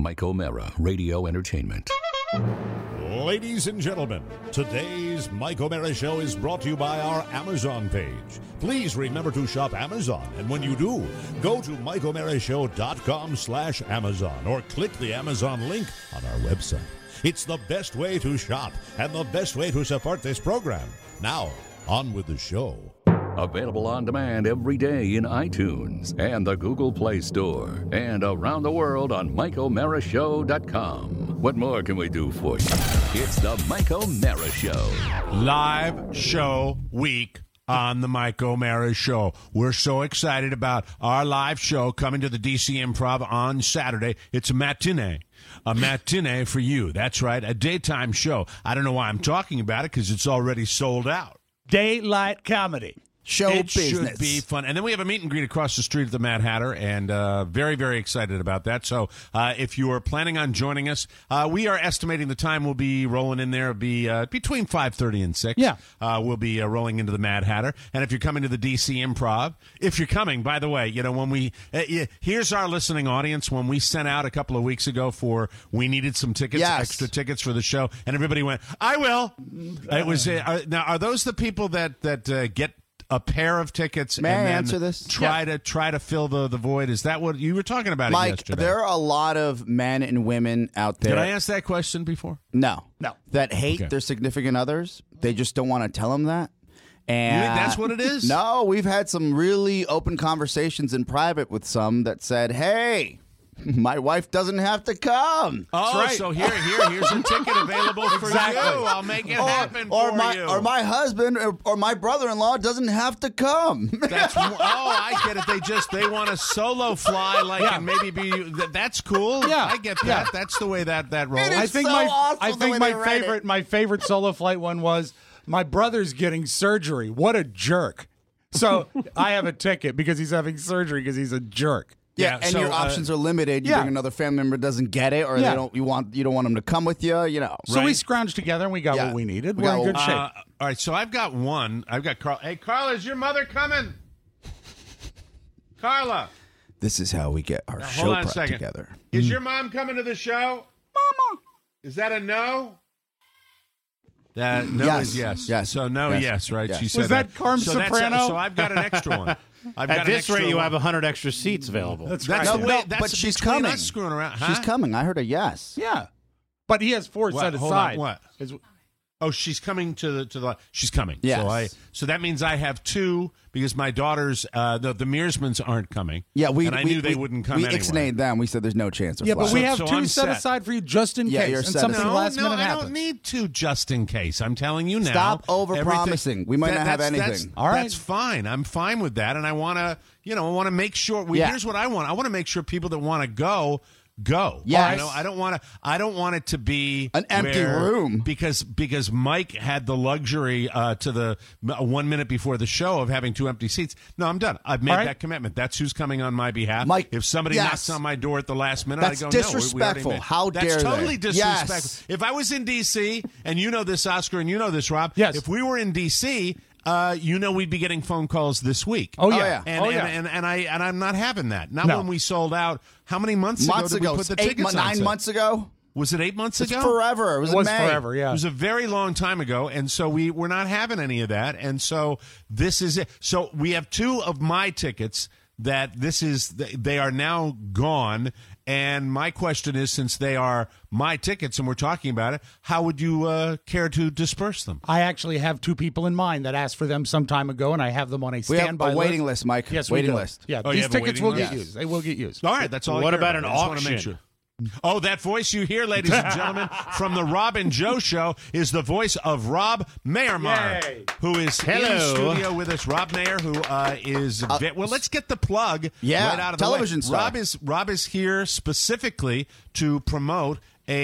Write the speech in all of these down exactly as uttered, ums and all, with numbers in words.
Mike O'Mara, Radio Entertainment. Ladies and gentlemen, today's Mike O'Mara Show is brought to you by our Amazon page. Please remember to shop Amazon, and when you do, go to mike o'mara show dot com slash Amazon or click the Amazon link on our website. It's the best way to shop and the best way to support this program. Now, on with the show. Available on demand every day in iTunes and the Google Play Store and around the world on mike o'mara show dot com. What more can we do for you? It's the Mike O'Mara Show. Live show week on the Mike O'Mara Show. We're so excited about our live show coming to the D C Improv on Saturday. It's a matinee. A matinee for you. That's right, a daytime show. I don't know why I'm talking about it because it's already sold out. Daylight comedy. Show it business. Should be fun. And then we have a meet and greet across the street at the Mad Hatter, and uh, very, very excited about that. So uh, if you are planning on joining us, uh, we are estimating the time we'll be rolling in there will be uh, between five thirty and six. Yeah. Uh, we'll be uh, rolling into the Mad Hatter. And if you're coming to the D C Improv, if you're coming, by the way, you know, when we, uh, yeah, here's our listening audience. When we sent out a couple of weeks ago for, we needed some tickets, Yes. extra tickets for the show, and everybody went, I will. It was, uh, are, now, are those the people that, that uh, get a pair of tickets May and I then answer this? try Yeah. to try to fill the, the void? Is that what you were talking about? Mike, it yesterday? there are a lot of men and women out there. Did I ask that question before? No. No. That hate Okay. their significant others. They just don't want to tell them that. And You think that's what it is? No, we've had some really open conversations in private with some that said, hey, my wife doesn't have to come. Oh, right. so here, here, here's a ticket available for Exactly. you. I'll make it Or, happen or for my you. or my husband or, or my brother-in-law doesn't have to come. That's oh, I get it. They just they want to solo fly, like, and maybe be. th- That's cool. Yeah. I get that. That's the way that that rolls. It is I think so my awesome I the think way my they write favorite it. my favorite solo flight one was my brother's getting surgery. What a jerk. So I have a ticket because he's having surgery because he's a jerk. Yeah, Yeah, and so, your uh, options are limited. You yeah. bring another family member doesn't get it, or Yeah. they don't. You want you don't want them to come with you. You know. So we Right. scrounged together and we got Yeah. what we needed. We We're got in good what- shape. Uh, all right, so I've got one. I've got Carl. Hey, Carla, is your mother coming? Carla, This is how we get our now, show hold on a prep second. together. Is your mom coming to the show? Mama. Is that a no? That no Yes. is yes. Yes. So no, Yes. yes, right? Yes. She said Was that Carm so that's- Soprano? so I've got an extra one. I've got At an this extra rate, you one. have one hundred extra seats available. That's That's right. the No, way. no, that's but she's between coming. us screwing around. She's Huh? coming. I heard a yes. Yeah. But he has four What? set Hold on, aside. what? Is- Oh, she's coming to the to the. She's coming. Yes. So I. So that means I have two because my daughters, uh, the the Mearsmans aren't coming. Yeah, we. and I we, knew they we, wouldn't come We anyway. ixnayed them. We said there's no chance of Yeah, but flying. we So- have so two I'm set set. aside for you just in Yeah, case. you're and set something aside. No, last no, minute I happens. don't need to just in case. I'm telling you now. Stop overpromising. everything- We might not have that's- anything. That's, All right. that's fine. I'm fine with that, and I want to, you know, I want to make sure. We, Yeah. Here's what I want. I want to make sure people that want to go. Go. Yes. You know, I don't want to. I don't want it to be An empty where- room. because because Mike had the luxury uh, to the uh, one minute before the show of having two empty seats. No, I'm done. I've made All right. that commitment. That's who's coming on my behalf. Mike, if somebody yes. knocks on my door at the last minute, That's I go no. we- we already disrespectful. made- How That's dare they? totally disrespectful. Yes. If I was in D C and you know this, Oscar, and you know this, Rob. Yes. If we were in D C. Uh, you know we'd be getting phone calls this week. Oh, yeah. yeah. And, oh, and, yeah. and, and I and I'm not having that. Not No. when we sold out. How many months, months ago did ago, we put the eight, tickets mo- on nine sale? months ago. Was it eight months It's ago? forever. It was, It was in May. forever, yeah. It was a very long time ago, and so we we're not having any of that. And so this is it. So we have two of my tickets that this is they are now gone. And my question is, since they are my tickets and we're talking about it, how would you uh, care to disperse them? I actually have two people in mind that asked for them some time ago, and I have them on a We have standby a waiting list, Mike. Yes, Waiting we do. list. Yeah, Oh, you these have a tickets waiting will list? get used. They will get used. All right, that's all. I What care about about. an I just wanna make auction? sure. Oh, that voice you hear, ladies and gentlemen, from the Rob and Joe Show is the voice of Rob Mayermar, Yay. who is in Hello. the studio with us. Rob Mayer, who uh, is ve- well. Let's get the plug Yeah, right out of television the way. star. Rob is Rob is here specifically to promote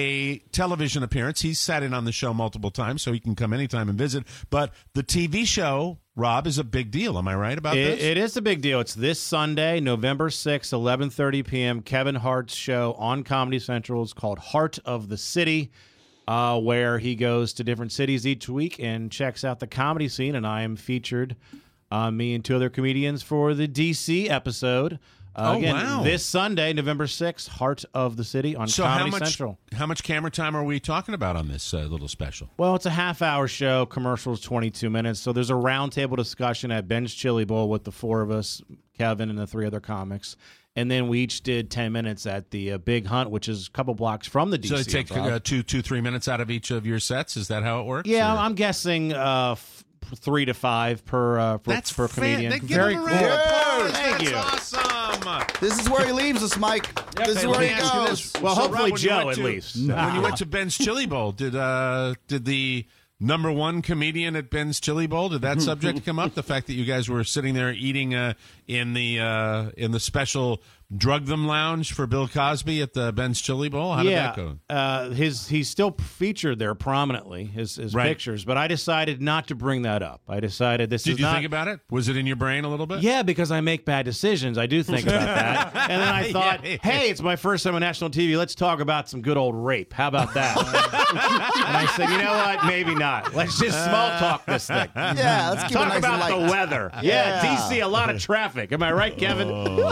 a television appearance. He's sat in on the show multiple times, so he can come anytime and visit. But the T V show, Rob, is a big deal. Am I right about It, this? it is a big deal. It's this Sunday, November sixth, eleven thirty p.m., Kevin Hart's show on Comedy Central. It's called Heart of the City, uh, where he goes to different cities each week and checks out the comedy scene, and I am featured, uh, me and two other comedians, for the D C episode. Uh, Oh, again, wow. This Sunday, November sixth, Heart of the City on So Comedy how much Central. how much camera time are we talking about on this uh, little special? Well, it's a half-hour show. Commercials twenty-two minutes. So there's a roundtable discussion at Ben's Chili Bowl with the four of us, Kevin and the three other comics, and then we each did ten minutes at the uh, Big Hunt, which is a couple blocks from the D C. So they take Improv. uh, two, two, three minutes out of each of your sets. Is that how it works? Yeah, or- I'm guessing uh, f- three to five per uh, per, That's per comedian. fan- Give Very him a cool. round of applause. Thank That's you. awesome. This is where he leaves us, Mike. this is where he Let me ask you goes. this. Well, So, hopefully Rob, when you Joe went at to- least. When you went to Ben's Chili Bowl, did uh, did the number one comedian at Ben's Chili Bowl, did that subject come up? The fact that you guys were sitting there eating uh, in the uh, in the special Drug Them Lounge for Bill Cosby at the Ben's Chili Bowl? How yeah, did that go? Uh, his he's still featured there prominently, his his Right. pictures. But I decided not to bring that up. I decided this Did is you not. think about it? Was it in your brain a little bit? Yeah, because I make bad decisions. I do think about that. And then I thought, Yeah. hey, it's my first time on national T V. Let's talk about some good old rape. How about that? And I said, you know what? Maybe not. Let's just small talk this thing. Yeah, let's keep Talk it nice about and the light. weather. Yeah, Yeah. D C, a lot of traffic. Am I right, Kevin?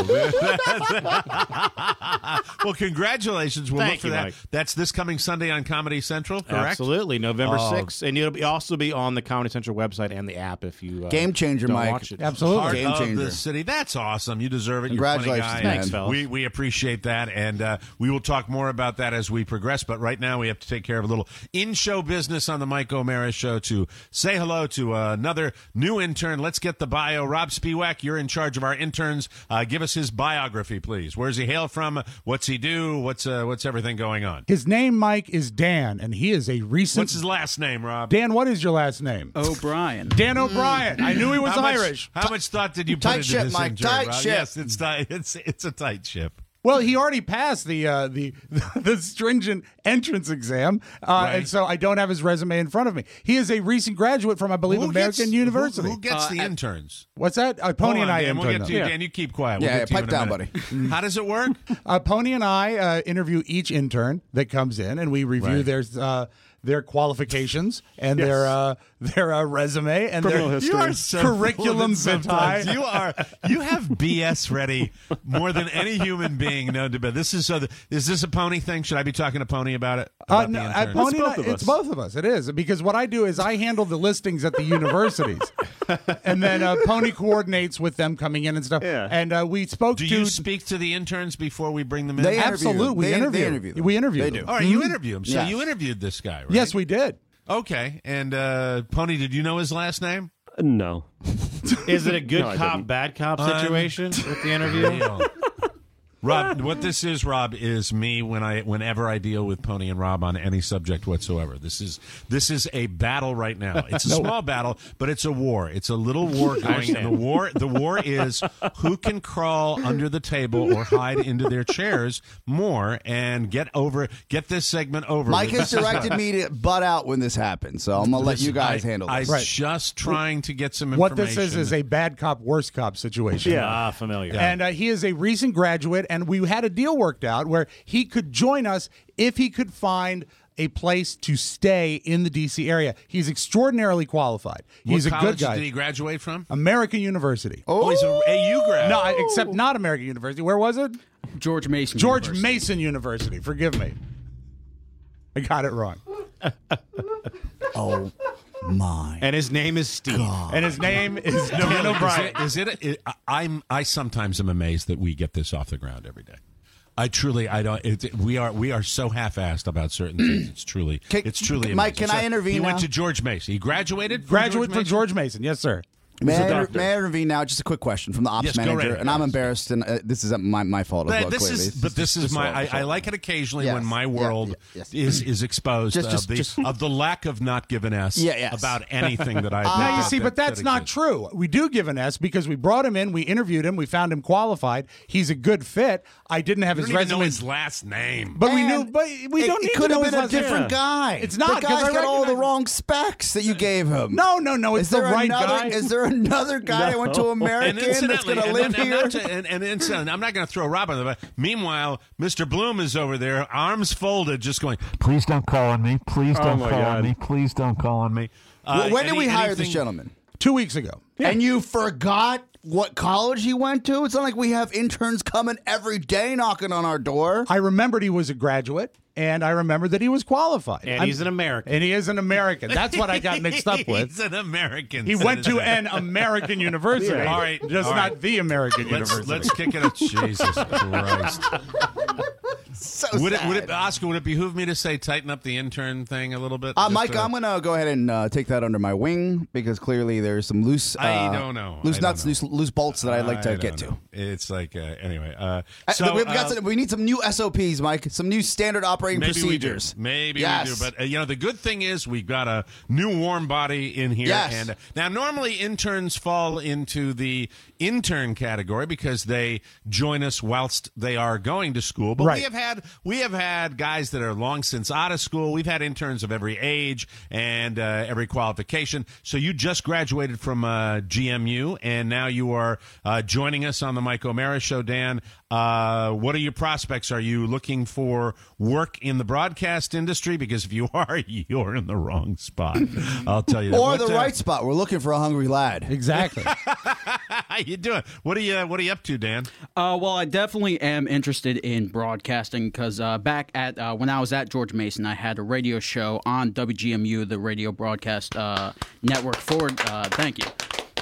Well, congratulations. We'll Thank look for you, that. Mike. That's this coming Sunday on Comedy Central, correct? Absolutely, November Oh. sixth, and it'll be also be on the Comedy Central website and the app if you uh, Game changer, don't Mike. watch it. Absolutely. Heart Game of changer. the city. That's awesome. You deserve it. Congratulations, You're a funny guy. man. Thanks, fellas. We we appreciate that, and uh, we will talk more about that as we progress. But right now, we have to take care of a little in-show business on the Mike O'Mara Show to say hello to uh, another new intern. Let's get the bio. Rob Spiewak, you're in charge of our interns. Uh, give us his biography, please. Where's he hail from? What's he do? What's uh, what's everything going on? His name, Mike, is Dan, and he is a recent. What's his last name, Rob? Dan, what is your last name? O'Brien. Dan O'Brien. I knew he was How much- Irish. How much thought did you put Tight into ship, this Mike. intern, Tight Rob? ship. Yes, it's tight. It's it's a tight ship. Well, he already passed the uh, the the stringent entrance exam, uh, Right. and so I don't have his resume in front of me. He is a recent graduate from, I believe, Who American gets- University. Who, who gets the interns? What's that? Uh, Pony Hold and on, I Dan, we'll interned get to them. you. Dan, you keep quiet. We'll Yeah, get to you pipe in a down, minute. How does it work? Uh, Pony and I uh, interview each intern that comes in, and we review Right. their uh, their qualifications and their uh, their uh, resume and Criminal their history. You are so curriculum full of it vitae. sometimes. You are you have B S ready more than any human being known to be. This is so. Is this a Pony thing? Should I be talking to Pony about it? Uh, About no, the uh, interns? Pony and both I- of it's us. both of us. It is because what I do is I handle the listings at the universities, and then uh, Pony coordinates with them coming in and stuff. Yeah. And uh, we spoke Do to you speak to the interns before we bring them in? They interview absolutely them. we They- they interview interview them. we interview They them. do. All right, you interview him. So Yes. you interviewed this guy, right? Yes, we did. Okay, and uh, Pony, did you know his last name? No. Is it a good No, I cop, didn't. bad cop situation with the interview? Real. Rob, what this is, Rob, is me when I whenever I deal with Pony and Rob on any subject whatsoever. This is this is a battle right now. It's a small battle, but it's a war. It's a little war going. And the war the war is who can crawl under the table or hide into their chairs more and get over get this segment over. Mike with. has This is directed what- me to butt out when this happens, so I'm gonna let this- you guys I, handle I this. was just trying to get some What information. this is is a bad cop, worse cop situation. Yeah. Ah, familiar. And uh, he is a recent graduate, and we had a deal worked out where he could join us if he could find a place to stay in the D C area. He's extraordinarily qualified. He's what a college good guy. Did he graduate from? American University. Oh, he's a A U grad. No, I- except not American University. Where was it? George Mason. George University. Mason University. Forgive me. I got it wrong. Oh my! And his name is Steve. And his name is Dan O'Brien. Is it? Is it, it I- I'm. I sometimes am amazed that we get this off the ground every day. I truly. I don't. It, we are. We are so half-assed about certain things. It's truly. Can- it's truly. Mike, amazing. can I So intervene He went now? to George Mason. He graduated. From Graduate George from Mason? George Mason. Yes, sir. May I, a inter- doctor. may I intervene now? Just a quick question from the ops Yes, go manager, right and I'm ahead. embarrassed, and uh, this is my my fault as But well. this clearly. is, It's but just- this is just my. all- I, just I all. like it occasionally Yes, when my yeah, world yeah, yes. is is exposed Just- of just- the just- of the lack of not giving s Yeah, yes. about anything that I. Now that- you see, that- but that's that not exists. true. We do give an S because we brought him in, we interviewed him, we found him qualified. He's a good fit. I didn't have You his don't even know resume, his last name. but we And knew. But we it, don't need it to could know have his been a last name. different guy. It's not, The 'cause guy's I got all the recognize- wrong specs that you gave him. No, no, no. It's Is the there right another? guy. Is there another guy that went to American And that's incidentally, going to and, live and, and here? not to, and, and incidentally, I'm not going to throw Rob on the back. Meanwhile, Mister Bloom is over there, arms folded, just going, "Please don't call on me. Please don't my call on God. me. Please don't call on me." Uh, Well, when did any- we hire anything- this gentleman? Two weeks ago. And you forgot what college he went to. It's not like we have interns coming every day knocking on our door. I remembered he was a graduate, and I remembered that he was qualified. And I'm- he's an American. And he is an American. That's what I got mixed up with. He's an American. He went to citizen. an American university. Yeah. All right, Just all not right. the American Let's, university. let's kick it up. Jesus Christ. So Would it, sad. would it, Oscar, would it behoove me to say tighten up the intern thing a little bit? Uh, Just, Mike, uh, I'm going to go ahead and uh, take that under my wing because clearly there's some loose uh, I don't know. loose I don't nuts, know. loose, loose bolts that I'd like to I get don't to. know. It's like, uh, anyway. Uh, Uh, so, we've got uh, some, we need some new S O Ps, Mike. Some new standard operating Maybe procedures. we do. Maybe Yes. we do. But, uh, you know, the good thing is we've got a new warm body in here. Yes. And uh, now, normally interns fall into the intern category because they join us whilst they are going to school. But Right. we have had we have had guys that are long since out of school. We've had interns of every age and uh, every qualification. So you just graduated from uh, G M U, and now you are uh, joining us on the Mike O'Mara Show, Dan. Uh, what are your prospects? Are you looking for work in the broadcast industry? Because if you are, you're in the wrong spot. I'll tell you that. Or What, the uh, right spot. We're looking for a hungry lad. Exactly. How you doing? What are you What are you up to, Dan? Uh, well, I definitely am interested in broadcasting because uh, back at uh, when I was at George Mason, I had a radio show on W G M U, the radio broadcast uh, network. For uh, thank you.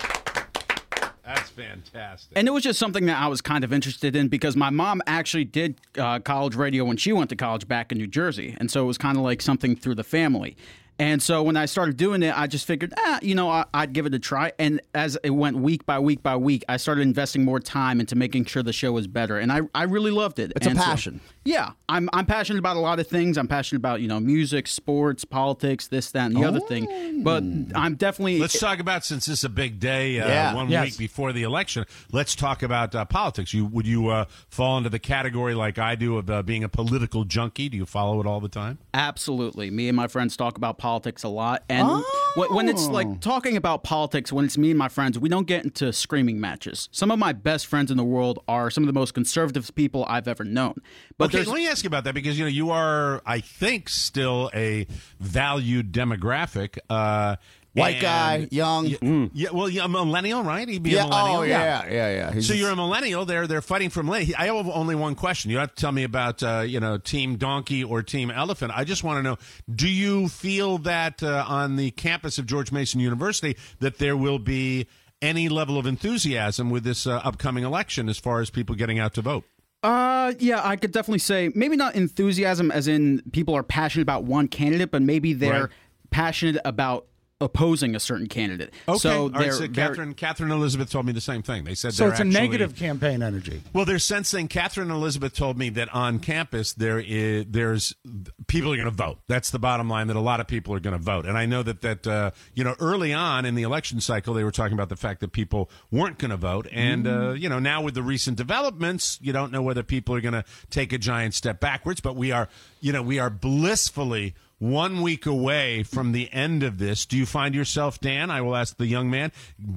That's fantastic. And it was just something that I was kind of interested in because my mom actually did uh, college radio when she went to college back in New Jersey. And so it was kind of like something through the family. And so when I started doing it, I just figured, ah, you know, I, I'd give it a try. And as it went week by week by week, I started investing more time into making sure the show was better. And I, I really loved it. It's a And so- passion. yeah, I'm I'm passionate about a lot of things. I'm passionate about, you know, music, sports, politics, this, that, and the other thing. But I'm definitely Let's talk about, since this is a big day, uh, Yeah. one Yes. week before the election. Let's talk about uh, politics. You would you uh, fall into the category like I do of uh, being a political junkie? Do you follow it all the time? Absolutely. Me and my friends talk about politics a lot. And wh- when it's like talking about politics, when it's me and my friends, we don't get into screaming matches. Some of my best friends in the world are some of the most conservative people I've ever known. But Okay, there's let me ask you about that because you know you are, I think, still a valued demographic. Uh, White and- guy, young. Yeah, yeah, well, yeah, a millennial, right? He'd be Yeah. a millennial. Oh, yeah, yeah, yeah. He's So just- you're a millennial. They're they're fighting for millennial. I have only one question. You don't have to tell me about uh, you know Team Donkey or Team Elephant. I just want to know: do you feel that uh, on the campus of George Mason University that there will be any level of enthusiasm with this uh, upcoming election as far as people getting out to vote? Uh, yeah, I could definitely say maybe not enthusiasm as in people are passionate about one candidate, but maybe they're Right. passionate about opposing a certain candidate. Okay. So All right, they're so very- Catherine, Catherine Elizabeth told me the same thing. They said So they're it's a actually- negative campaign energy. Well, they're sensing. Catherine Elizabeth told me that on campus there is there's people are going to vote. That's the bottom line. That a lot of people are going to vote. And I know that that uh, you know early on in the election cycle they were talking about the fact that people weren't going to vote. And uh, you know now with the recent developments, you don't know whether people are going to take a giant step backwards. But we are you know we are blissfully one week away from the end of this. Do you find yourself, Dan, I will ask the young man,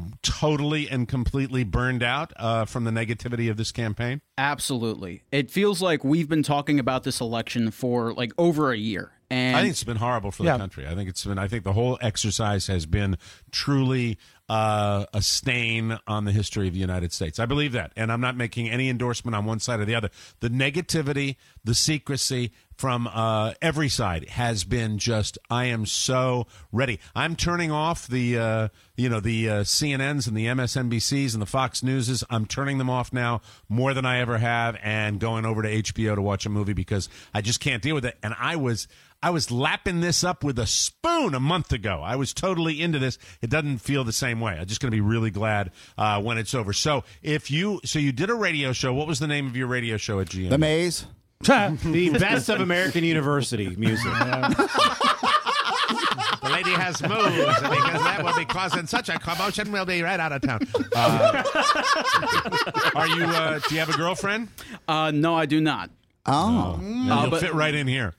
totally and completely burned out uh, from the negativity of this campaign? Absolutely. It feels like we've been talking about this election for like over a year. And I think it's been horrible for Yeah. the country. I think it's been. I think the whole exercise has been truly uh, a stain on the history of the United States. I believe that, and I'm not making any endorsement on one side or the other. The negativity, the secrecy from uh, every side has been just. I am so ready. I'm turning off the uh, you know the uh, C N Ns and the M S N B Cs and the Fox Newses. I'm turning them off now more than I ever have, and going over to H B O to watch a movie because I just can't deal with it. And I was. I was lapping this up with a spoon a month ago. I was totally into this. It doesn't feel the same way. I'm just going to be really glad uh, when it's over. So if you, so you did a radio show. What was the name of your radio show at G M? The Maze. the best of American University music. The lady has moves because that will be causing such a commotion. We'll be right out of town. Uh, are you? Uh, do you have a girlfriend? uh, no, I do not. Oh. Then Uh, you'll but- fit right in here.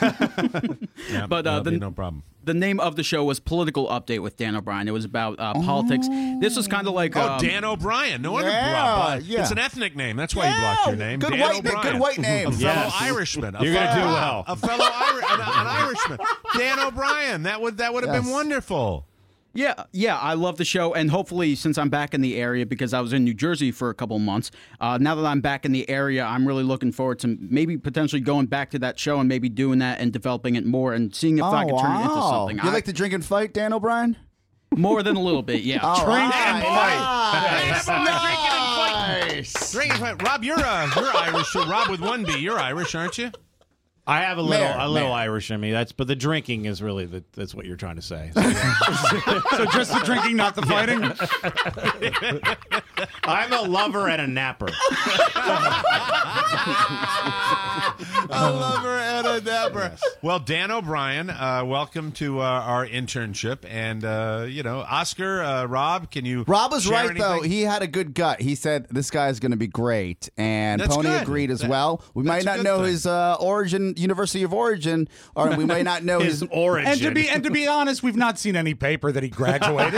Yeah, But, uh, that'll be the- no problem. The name of the show was Political Update with Dan O'Brien. It was about uh, politics. This was kind of like Oh, um, Dan O'Brien. No wonder. yeah, Blah, blah. yeah. It's an ethnic name. That's why you Yeah, blocked your name. good Dan white na- O'Brien. good white name. A fellow Yes. Irishman. A You're gonna fellow- do well. A fellow Irish, an, an Irishman. Dan O'Brien. That would that would have been Yes. wonderful. Yeah, yeah, I love the show, and hopefully, since I'm back in the area, because I was in New Jersey for a couple months, uh, now that I'm back in the area, I'm really looking forward to maybe potentially going back to that show and maybe doing that and developing it more and seeing if Oh, I can turn it into wow. something. You I- like to drink and fight, Dan O'Brien? more than a little bit, yeah. All Drink right. and Nice. Nice. Drink and fight. Rob, you're uh, you're Irish. Rob with one B. You're Irish, aren't you? I have a little, Mayor, a little mayor. Irish in me. That's, but the drinking is really the, that's what you're trying to say. So, yeah. So just the drinking, not the fighting. I'm a lover and a napper. A lover and a napper. Well, Dan O'Brien, uh, welcome to uh, our internship, and uh, you know, Oscar, uh, Rob, can you? Rob was share right, though. anything? He had a good gut. He said, this guy is going to be great. And That's Pony good. agreed as That- well. We that's might a not good know thing. his uh, origin, University of Origin, or we may not know his. His origin. And to be and to be honest, we've not seen any paper that he graduated.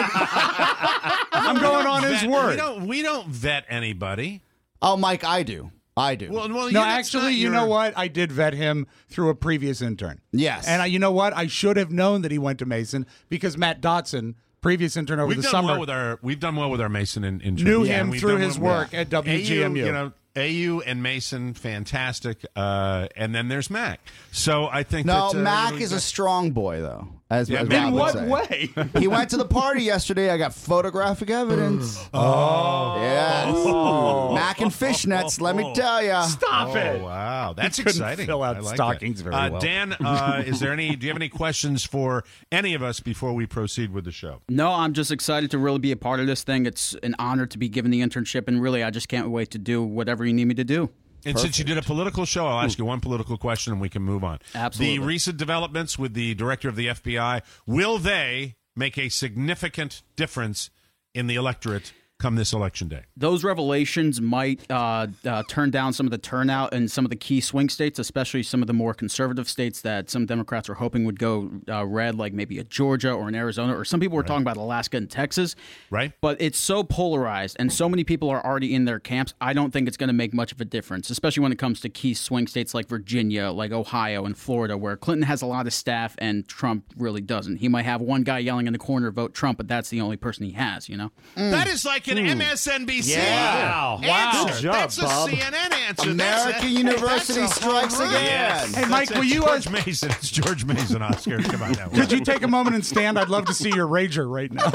I'm going on his Vet- word. We don't. We don't vet anybody. Oh, Mike, I do. I do. Well, well, No, you- that's actually, not you your- know what? I did vet him through a previous intern. Yes. And I, you know what? I should have known that he went to Mason because Matt Dotson, previous intern over We've the done summer, well with our. We've done well with our Mason and in, knew yeah, him and we've through done his well- work at W G M U. A U, you know, A U and Mason, fantastic. Uh, and then there's Mac. So I think no, that, uh, Mac you know, is a strong boy, though. As, Yeah, as Mac- Rob In would what say. way? He went to the party yesterday. I got photographic evidence. Oh. Yes. Mac and fishnets, let me tell you. Stop Oh it. wow, that's couldn't exciting. fill out I like stockings that. very uh, well. Dan, uh, is there any? Do you have any questions for any of us before we proceed with the show? No, I'm just excited to really be a part of this thing. It's an honor to be given the internship, and really, I just can't wait to do whatever you need me to do. And since you did a political show, I'll ask you one political question and we can move on. Absolutely. The recent developments with the director of the F B I, will they make a significant difference in the electorate come this election day? Those revelations might uh, uh, turn down some of the turnout in some of the key swing states, especially some of the more conservative states that some Democrats were hoping would go uh, red, like maybe a Georgia or an Arizona, or some people were talking about Alaska and Texas. Right. But it's so polarized, and so many people are already in their camps. I don't think it's going to make much of a difference, especially when it comes to key swing states like Virginia, like Ohio and Florida, where Clinton has a lot of staff and Trump really doesn't. He might have one guy yelling in the corner, vote Trump, but that's the only person he has, you know? That is like an M S N B C Yeah. answer. Good job, That's a Bob. C N N answer. American That's a- University that's a strikes home run. again. Yes. Hey, Mike, That's will it. you, George uh, Mason. It's George Mason, Oscar. Come on now. Could you take a moment and stand? I'd love to see your rager right now.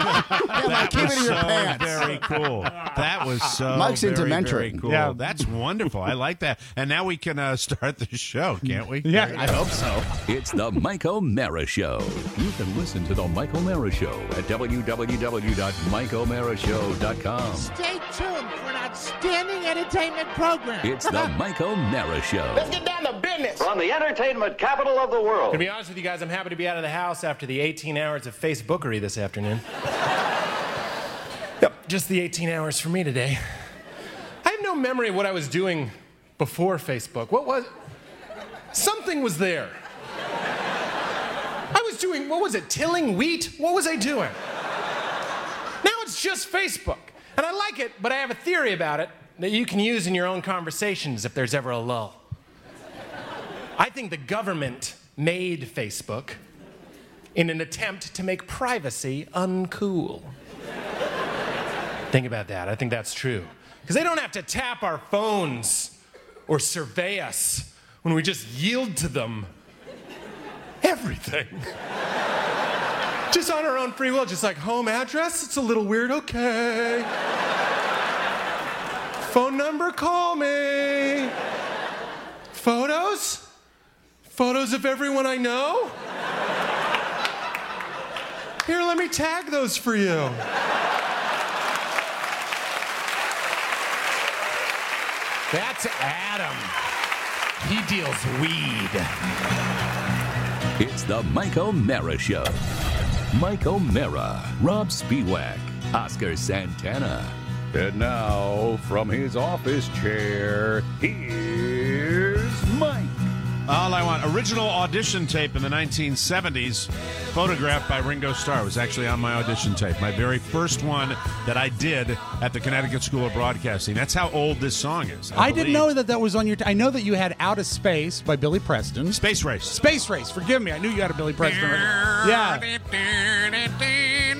That keep was it in your so pants. very cool. That was so Mike's into very, mentoring. very cool. Yeah. That's wonderful. I like that. And now we can uh, start the show, can't we? Yeah. I hope so. It's the Mike O'Mara Show. You can listen to the Mike O'Mara Show at w w w dot mike o'mara show dot com. Stay tuned for an outstanding entertainment program. It's the Mike O'Mara Show. Let's get down to business. From the entertainment capital of the world. To be honest with you guys, I'm happy to be out of the house after the eighteen hours of Facebookery this afternoon. Yep, just the eighteen hours for me today. I have no memory of what I was doing before Facebook. What was... Something was there. I was doing, what was it, tilling wheat? What was I doing? Now it's just Facebook. And I like it, but I have a theory about it that you can use in your own conversations if there's ever a lull. I think the government made Facebook in an attempt to make privacy uncool. Think about that. I think that's true. Because they don't have to tap our phones or survey us when we just yield to them everything. Just on our own free will, just like home address, it's a little weird, okay. Phone number, call me. Photos? Photos of everyone I know? Here, let me tag those for you. That's Adam. He deals weed. It's the Mike O'Mara Show. Mike O'Mara, Rob Spiewak, Oscar Santana. And now, from his office chair, here's Mike. All I want. Original audition tape in the nineteen seventies, photographed by Ringo Starr. It was actually on my audition tape. My very first one that I did at the Connecticut School of Broadcasting. That's how old this song is. I, I didn't know that that was on your. T- I know that you had "Out of Space" by Billy Preston. Space Race. Space Race. Forgive me. I knew you had a Billy Preston. record. Yeah.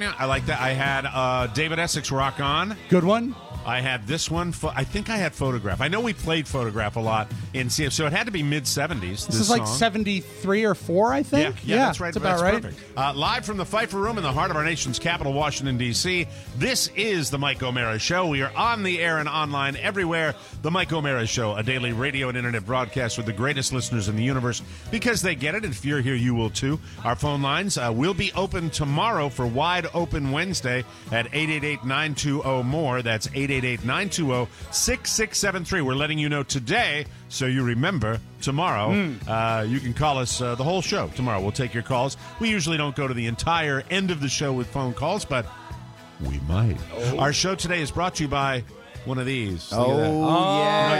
California. I like that. I had uh, David Essex Rock On. Good one. I had this one. Pho- I think I had Photograph. I know we played Photograph a lot in C F, so it had to be mid seventies. This, This is like song. seventy-three or four, I think. Yeah, yeah, that's right. That's about that's right. Perfect. Uh, live from the Pfeiffer Room in the heart of our nation's capital, Washington, D C, this is the Mike O'Mara Show. We are on the air and online everywhere. The Mike O'Mara Show, a daily radio and internet broadcast with the greatest listeners in the universe because they get it. If you're here, you will too. Our phone lines uh, will be open tomorrow for Wide Open Wednesday at eight eight eight, nine two zero, M O R E. That's eight eight eight, nine two zero, six six seven three. We're letting you know today so you remember tomorrow. Mm. Uh, you can call us uh, the whole show tomorrow. We'll take your calls. We usually don't go to the entire end of the show with phone calls, but we might. Oh. Our show today is brought to you by one of these. Oh, that. yeah. You know what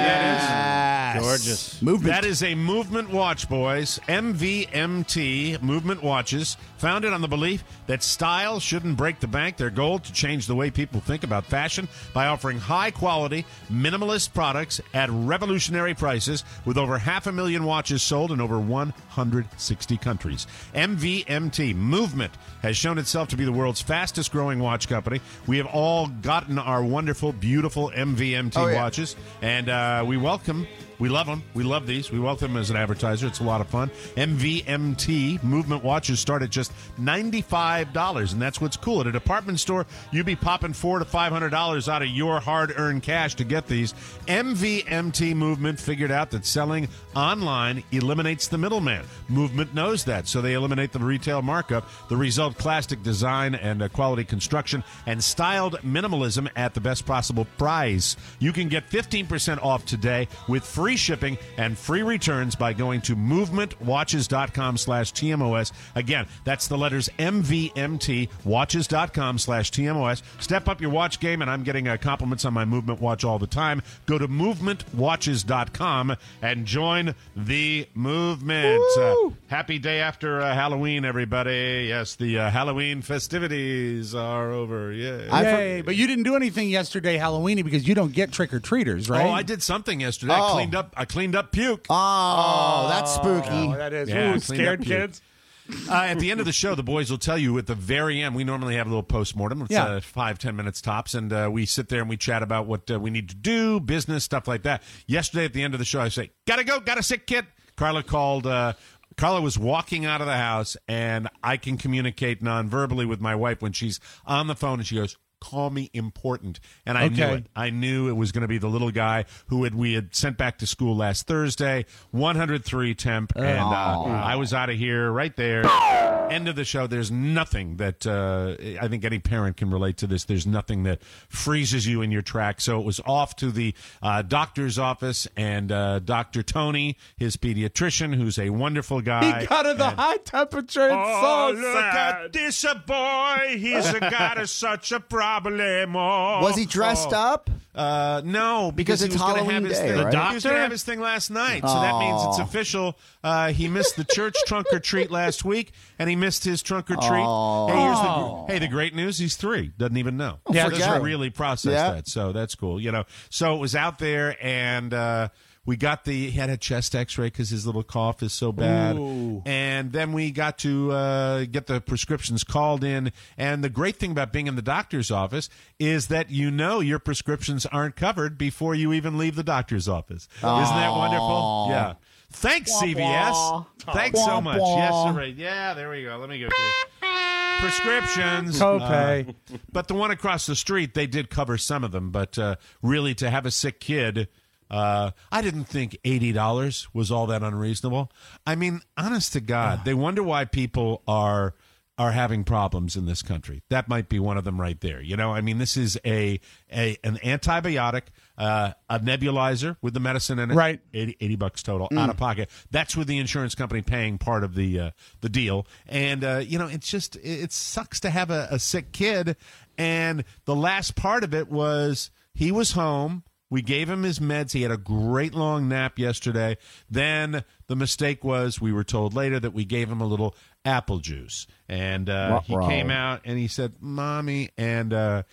that is? Gorgeous. Movement. That is a Movement watch, boys. M V M T Movement watches, founded on the belief that style shouldn't break the bank. Their goal to change the way people think about fashion by offering high-quality, minimalist products at revolutionary prices with over half a million watches sold in over one hundred sixty countries. M V M T Movement has shown itself to be the world's fastest-growing watch company. We have all gotten our wonderful, beautiful M V M T oh, yeah. watches, and uh, we welcome... We love them. We love these. We welcome them as an advertiser. It's a lot of fun. M V M T Movement watches start at just ninety-five dollars, and that's what's cool. At a department store, you'd be popping four hundred to five hundred dollars out of your hard-earned cash to get these. M V M T Movement figured out that selling online eliminates the middleman. Movement knows that, so they eliminate the retail markup. The result, classic design and uh, quality construction and styled minimalism at the best possible price. You can get fifteen percent off today with free shipping and free returns by going to movementwatches.com slash TMOS. Again, that's the letters M V M T, watches.com slash TMOS. Step up your watch game, and I'm getting uh, compliments on my Movement watch all the time. Go to movement watches dot com and join the movement. Uh, happy day after uh, Halloween, everybody. Yes, the uh, Halloween festivities are over. Yay. Yay. But you didn't do anything yesterday, Halloweeny, because you don't get trick-or-treaters, right? Oh, I did something yesterday. Oh. I cleaned up I cleaned up puke. Oh, that's spooky. Oh, that is. Yeah, Ooh, cleaned scared up puke. kids. Uh, at the end of the show, the boys will tell you at the very end. We normally have a little postmortem. It's Yeah. uh, five, ten minutes tops, and uh, we sit there and we chat about what uh, we need to do, business, stuff like that. Yesterday, at the end of the show, I say, gotta go, got a sick kid. Carla called... Uh, Carla was walking out of the house, and I can communicate non-verbally with my wife when she's on the phone, and she goes, call me important. And I knew Okay. it. I knew it was going to be the little guy who had, we had sent back to school last Thursday, one hundred three temp, and uh, I was out of here right there. End of the show. There's nothing that uh, I think any parent can relate to this. There's nothing that freezes you in your tracks. So it was off to the uh, doctor's office, and uh, Doctor Tony, his pediatrician, who's a wonderful guy. He got her the and- high temperature. It's Oh, so look sad. at this a boy. He's a got a, such a problem. Was he dressed up? Uh, no, because, Because he it's was going to Halloween have his day, thing. right? He was going to have his thing last night, so that means it's official. Uh, he missed the church trunk or treat last week, and he missed his trunk or treat. Oh. Hey, here's the hey, the great news: he's three, doesn't even know. Yeah, doesn't forget. really process Yeah. that, so that's cool. You know, so it was out there, and uh, we got the he had a chest X-ray because his little cough is so bad, Ooh. and then we got to uh, get the prescriptions called in. And the great thing about being in the doctor's office is that you know your prescriptions aren't covered before you even leave the doctor's office. Isn't that wonderful? Yeah. Thanks, C V S. Thanks so Wah, much. wah. Yes, all right. Yeah, there we go. Let me go through. Prescriptions. Copay. Uh, but the one across the street, they did cover some of them. But uh, really, to have a sick kid, uh, I didn't think eighty dollars was all that unreasonable. I mean, honest to God, they wonder why people are are having problems in this country. That might be one of them right there. You know, I mean, this is a, a an antibiotic, uh, a nebulizer with the medicine in it. Right. eighty, eighty bucks total out of pocket. That's with the insurance company paying part of the uh, the deal. And, uh, you know, it's just, it, it sucks to have a, a sick kid. And the last part of it was he was home. We gave him his meds. He had a great long nap yesterday. Then the mistake was, we were told later, that we gave him a little apple juice. And uh, he Ruh-roh. came out and he said, Mommy, and uh,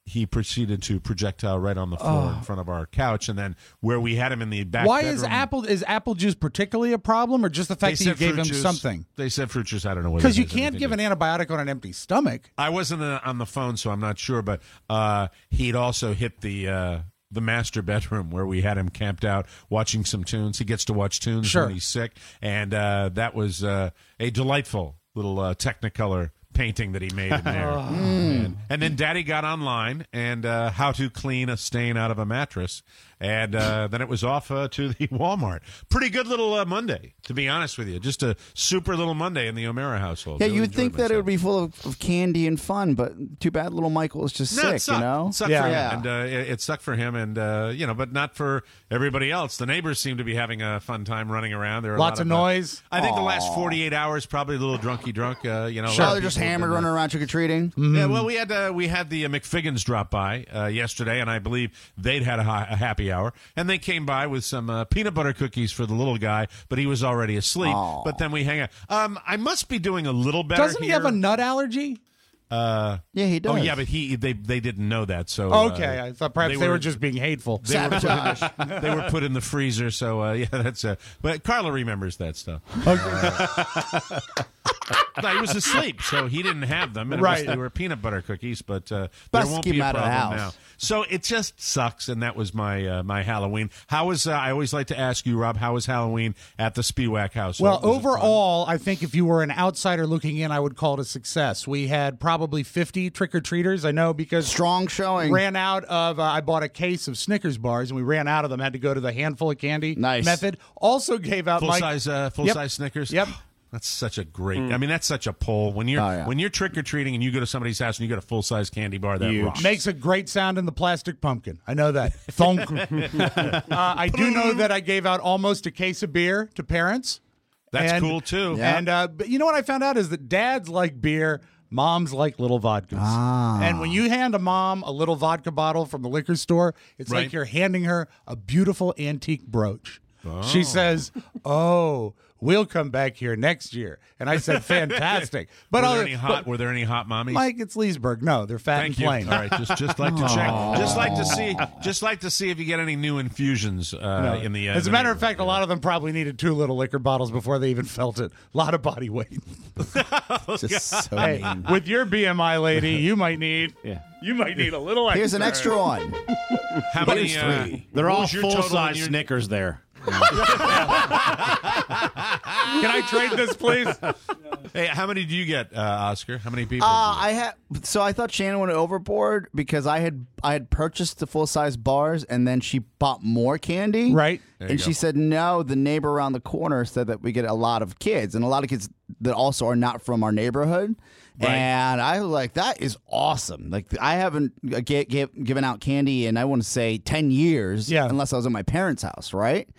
he proceeded to projectile right on the floor Oh. in front of our couch, and then where we had him in the back. Why bedroom, is apple is apple juice particularly a problem, or just the they fact that you said gave fruit him juice. something? They said fruit juice. I don't know what. Because you can't give an antibiotic on an empty stomach. I wasn't uh, on the phone, so I'm not sure. But uh, he'd also hit the uh, the master bedroom where we had him camped out watching some tunes. He gets to watch tunes Sure. when he's sick, and uh, that was uh, a delightful little uh, Technicolor painting that he made in there. and, and then Daddy got online and uh, how to clean a stain out of a mattress, and uh, then it was off uh, to the Walmart. Pretty good little uh, Monday, to be honest with you. Just a super little Monday in the O'Mara household. Yeah, Really you would enjoyed think that it myself. would be full of, of candy and fun, but too bad little Michael is just No, sick, it sucked. you know? It sucked Yeah. for him, Yeah. and uh, it, it sucked for him, and uh, you know, but not for everybody else. The neighbors seem to be having a fun time running around. There were a Lots lot of uh, noise. I think the last forty-eight hours probably a little drunky drunk. Uh, you know, a Sure, lot of they're just people have hammered been, uh, running around trick or treating. Yeah, well, we had uh, we had the uh, McFiggins drop by uh, yesterday, and I believe they'd had a, hi- a happy hour, and they came by with some uh, peanut butter cookies for the little guy, but he was already asleep. Aw. But then we hang out. Um, I must be doing a little better. Doesn't he here. have a nut allergy? Uh, Yeah, he does. oh yeah, but he they they didn't know that. So uh, Okay, I thought perhaps they, were, just being hateful. They were, put in the, they were put in the freezer, so uh, yeah, that's. Uh, but Carla remembers that stuff. No, he was asleep, so he didn't have them. And it was- Right. they were peanut butter cookies, but uh, Best there to won't keep be him a out of the problem house. now. So it just sucks, and that was my uh, my Halloween. How was? Uh, I always like to ask you, Rob. How was Halloween at the Spiewak house? Well, overall, I think if you were an outsider looking in, I would call it a success. We had probably fifty trick-or-treaters. I know because Strong showing. ran out of, uh, I bought a case of Snickers bars, and we ran out of them. Had to go to the handful of candy Nice. method. Also gave out full Mike- size uh, full Yep. size Snickers. Yep. That's such a great. I mean, that's such a pull when you're Oh, yeah. when you're trick or treating and you go to somebody's house and you get a full size candy bar. That rocks. Makes a great sound in the plastic pumpkin. I know that. Thunk. uh, I do know that I gave out almost a case of beer to parents. That's And- cool too. Yeah. And uh, but you know what I found out is that dads like beer, moms like little vodkas. Ah. And when you hand a mom a little vodka bottle from the liquor store, it's Right. like you're handing her a beautiful antique brooch. She says, "Oh, we'll come back here next year." And I said, "Fantastic." But were I'll- there any hot? but- Were there any hot mommies? Mike, it's Leesburg. No, they're fat Thank and you. plain. All right, just just like to check, just like to see, just like to see if you get any new infusions uh, in the. Uh, As a the matter of fact, a neighborhood. lot of them probably needed two little liquor bottles before they even felt it. A lot of body weight. Just so Hey, mean. with your B M I, lady, you might need. Yeah. You might need a little extra. Here's an extra one. How But many? it's Uh, three. They're what all was your total full size in your- Snickers there. Can I trade this, please? Hey, how many do you get, uh, Oscar? How many people? Uh, do you I had so I thought Shannon went overboard because I had I had purchased the full size bars and then she bought more candy. Right. There And you she go. said no. The neighbor around the corner said that we get a lot of kids and a lot of kids that also are not from our neighborhood. Right. And I was like, that is awesome. Like I haven't uh, get, get, given out candy in I want to say ten years. Yeah. Unless I was at my parents' house, right?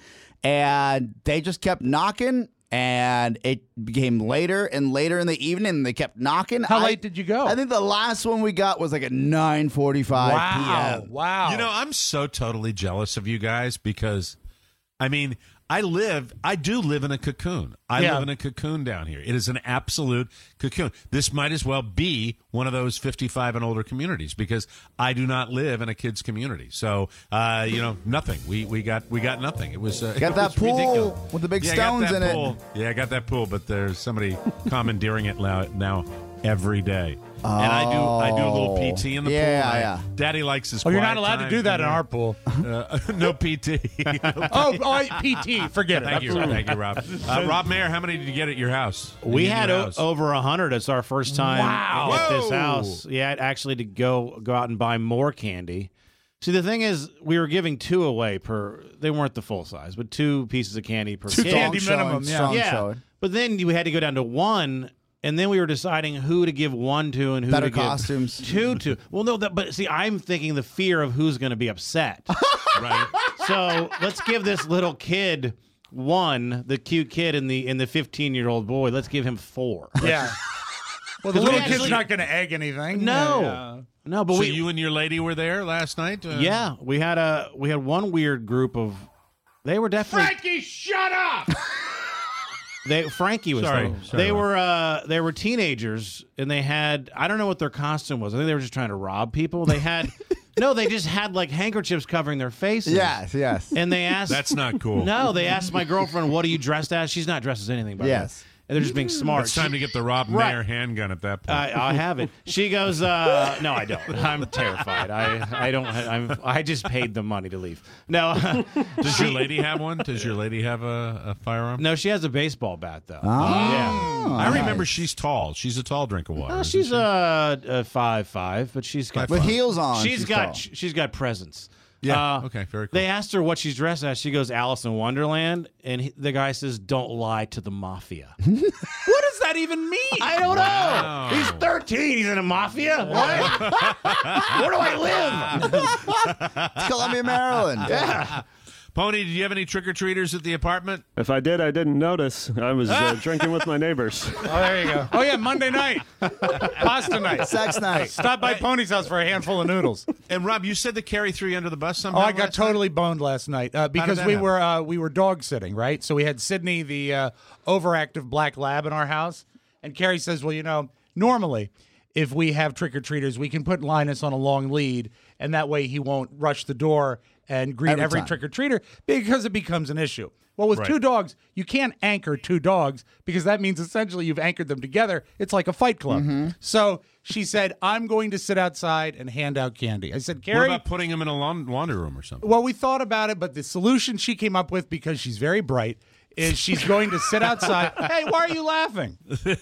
And they just kept knocking. And it became later and later in the evening, and they kept knocking. How I- late did you go? I think the last one we got was like at nine forty-five Wow. p.m. Wow. You know, I'm so totally jealous of you guys because, I mean, I live, I do live in a cocoon. I Yeah. live in a cocoon down here. It is an absolute cocoon. This might as well be one of those fifty-five and older communities because I do not live in a kids community. So, uh, you know, nothing. We we got we got nothing. It was uh, Got it that was pool ridiculous. with the big Yeah, I got stones that in it. pool. Yeah, I got that pool, but there's somebody commandeering it now, now every day. And I do I do a little P T in the Yeah, pool. I- yeah. Daddy likes his Oh, you're quiet not allowed to time do that in there. our pool. Uh, no P T. Oh, oh, P T. Forget it. Thank you, Absolutely. thank you, Rob. Uh, Rob Mayer, how many did you get at your house? We In your had o- house? over a hundred. It's our first time Wow. at this Whoa. house. Yeah, actually to go go out and buy more candy. See, the thing is, we were giving two away per. They weren't the full size, but two pieces of candy per Two kid. candy Strong minimum, showing, yeah. strong yeah, showing. but then we had to go down to one, and then we were deciding who to give one to and who Better to give costumes. two to. Well, no, that, but see, I'm thinking the fear of who's going to be upset. Right. So let's give this little kid one, the cute kid and the and the fifteen year old boy. Let's give him four. Yeah. Well, the 'Cause we little kid's actually- not going to egg anything. No, Yeah, yeah. no, but So we you and your lady were there last night? Uh, yeah, we had a we had one weird group of. They were definitely Frankie, shut up! They Frankie was Sorry, there. sorry, they Rob. were uh, they were teenagers, and they had I don't know what their costume was. I think they were just trying to rob people. They had no, they just had like handkerchiefs covering their faces. Yes, yes. And they asked, That's not cool. No, they asked my girlfriend, "What are you dressed as?" She's not dressed as anything. By the way. Yes. And they're just being smart. It's time to get the Rob Right. Mayer handgun at that point. I, I have it. She goes, uh, no, I don't. I'm terrified. I, I don't. I'm. I just paid the money to leave. No. Does your lady have one? Does your lady have a, a firearm? No, she has a baseball bat though. Oh. Yeah. I remember she's tall. She's a tall drink of water. Well, isn't she's she? uh, uh five five, but she's got With heels on. she's she's got tall. she's got presence. Yeah, Uh, okay, very cool. They asked her what she's dressed as. She goes, Alice in Wonderland, and he, the guy says, "Don't lie to the mafia." What does that even mean? I don't know. Wow. He's thirteen. He's in a mafia. What? Where do I live? It's Columbia, Maryland. Yeah. Pony, did you have any trick-or-treaters at the apartment? If I did, I didn't notice. I was uh, drinking with my neighbors. Oh, there you go. Oh, yeah, Monday night. Pasta night. Sex night. Stop by Pony's house for a handful of noodles. And Rob, you said the Carrie threw you under the bus somehow. Oh, I got last night? totally boned last night uh, because that we happen? were uh, we were dog sitting, right? So we had Sydney, the uh, overactive black lab, in our house, and Carrie says, "Well, you know, normally if we have trick or treaters, we can put Linus on a long lead, and that way he won't rush the door and greet Every every time. trick or treater because it becomes an issue." Well, with Right. two dogs, you can't anchor two dogs because that means essentially you've anchored them together. It's like a fight club. Mm-hmm. So she said, "I'm going to sit outside and hand out candy." I said, What "Carrie." about putting him in a laun- laundry room or something? Well, we thought about it, but the solution she came up with, because she's very bright, is she's going to sit outside. Hey, why are you laughing?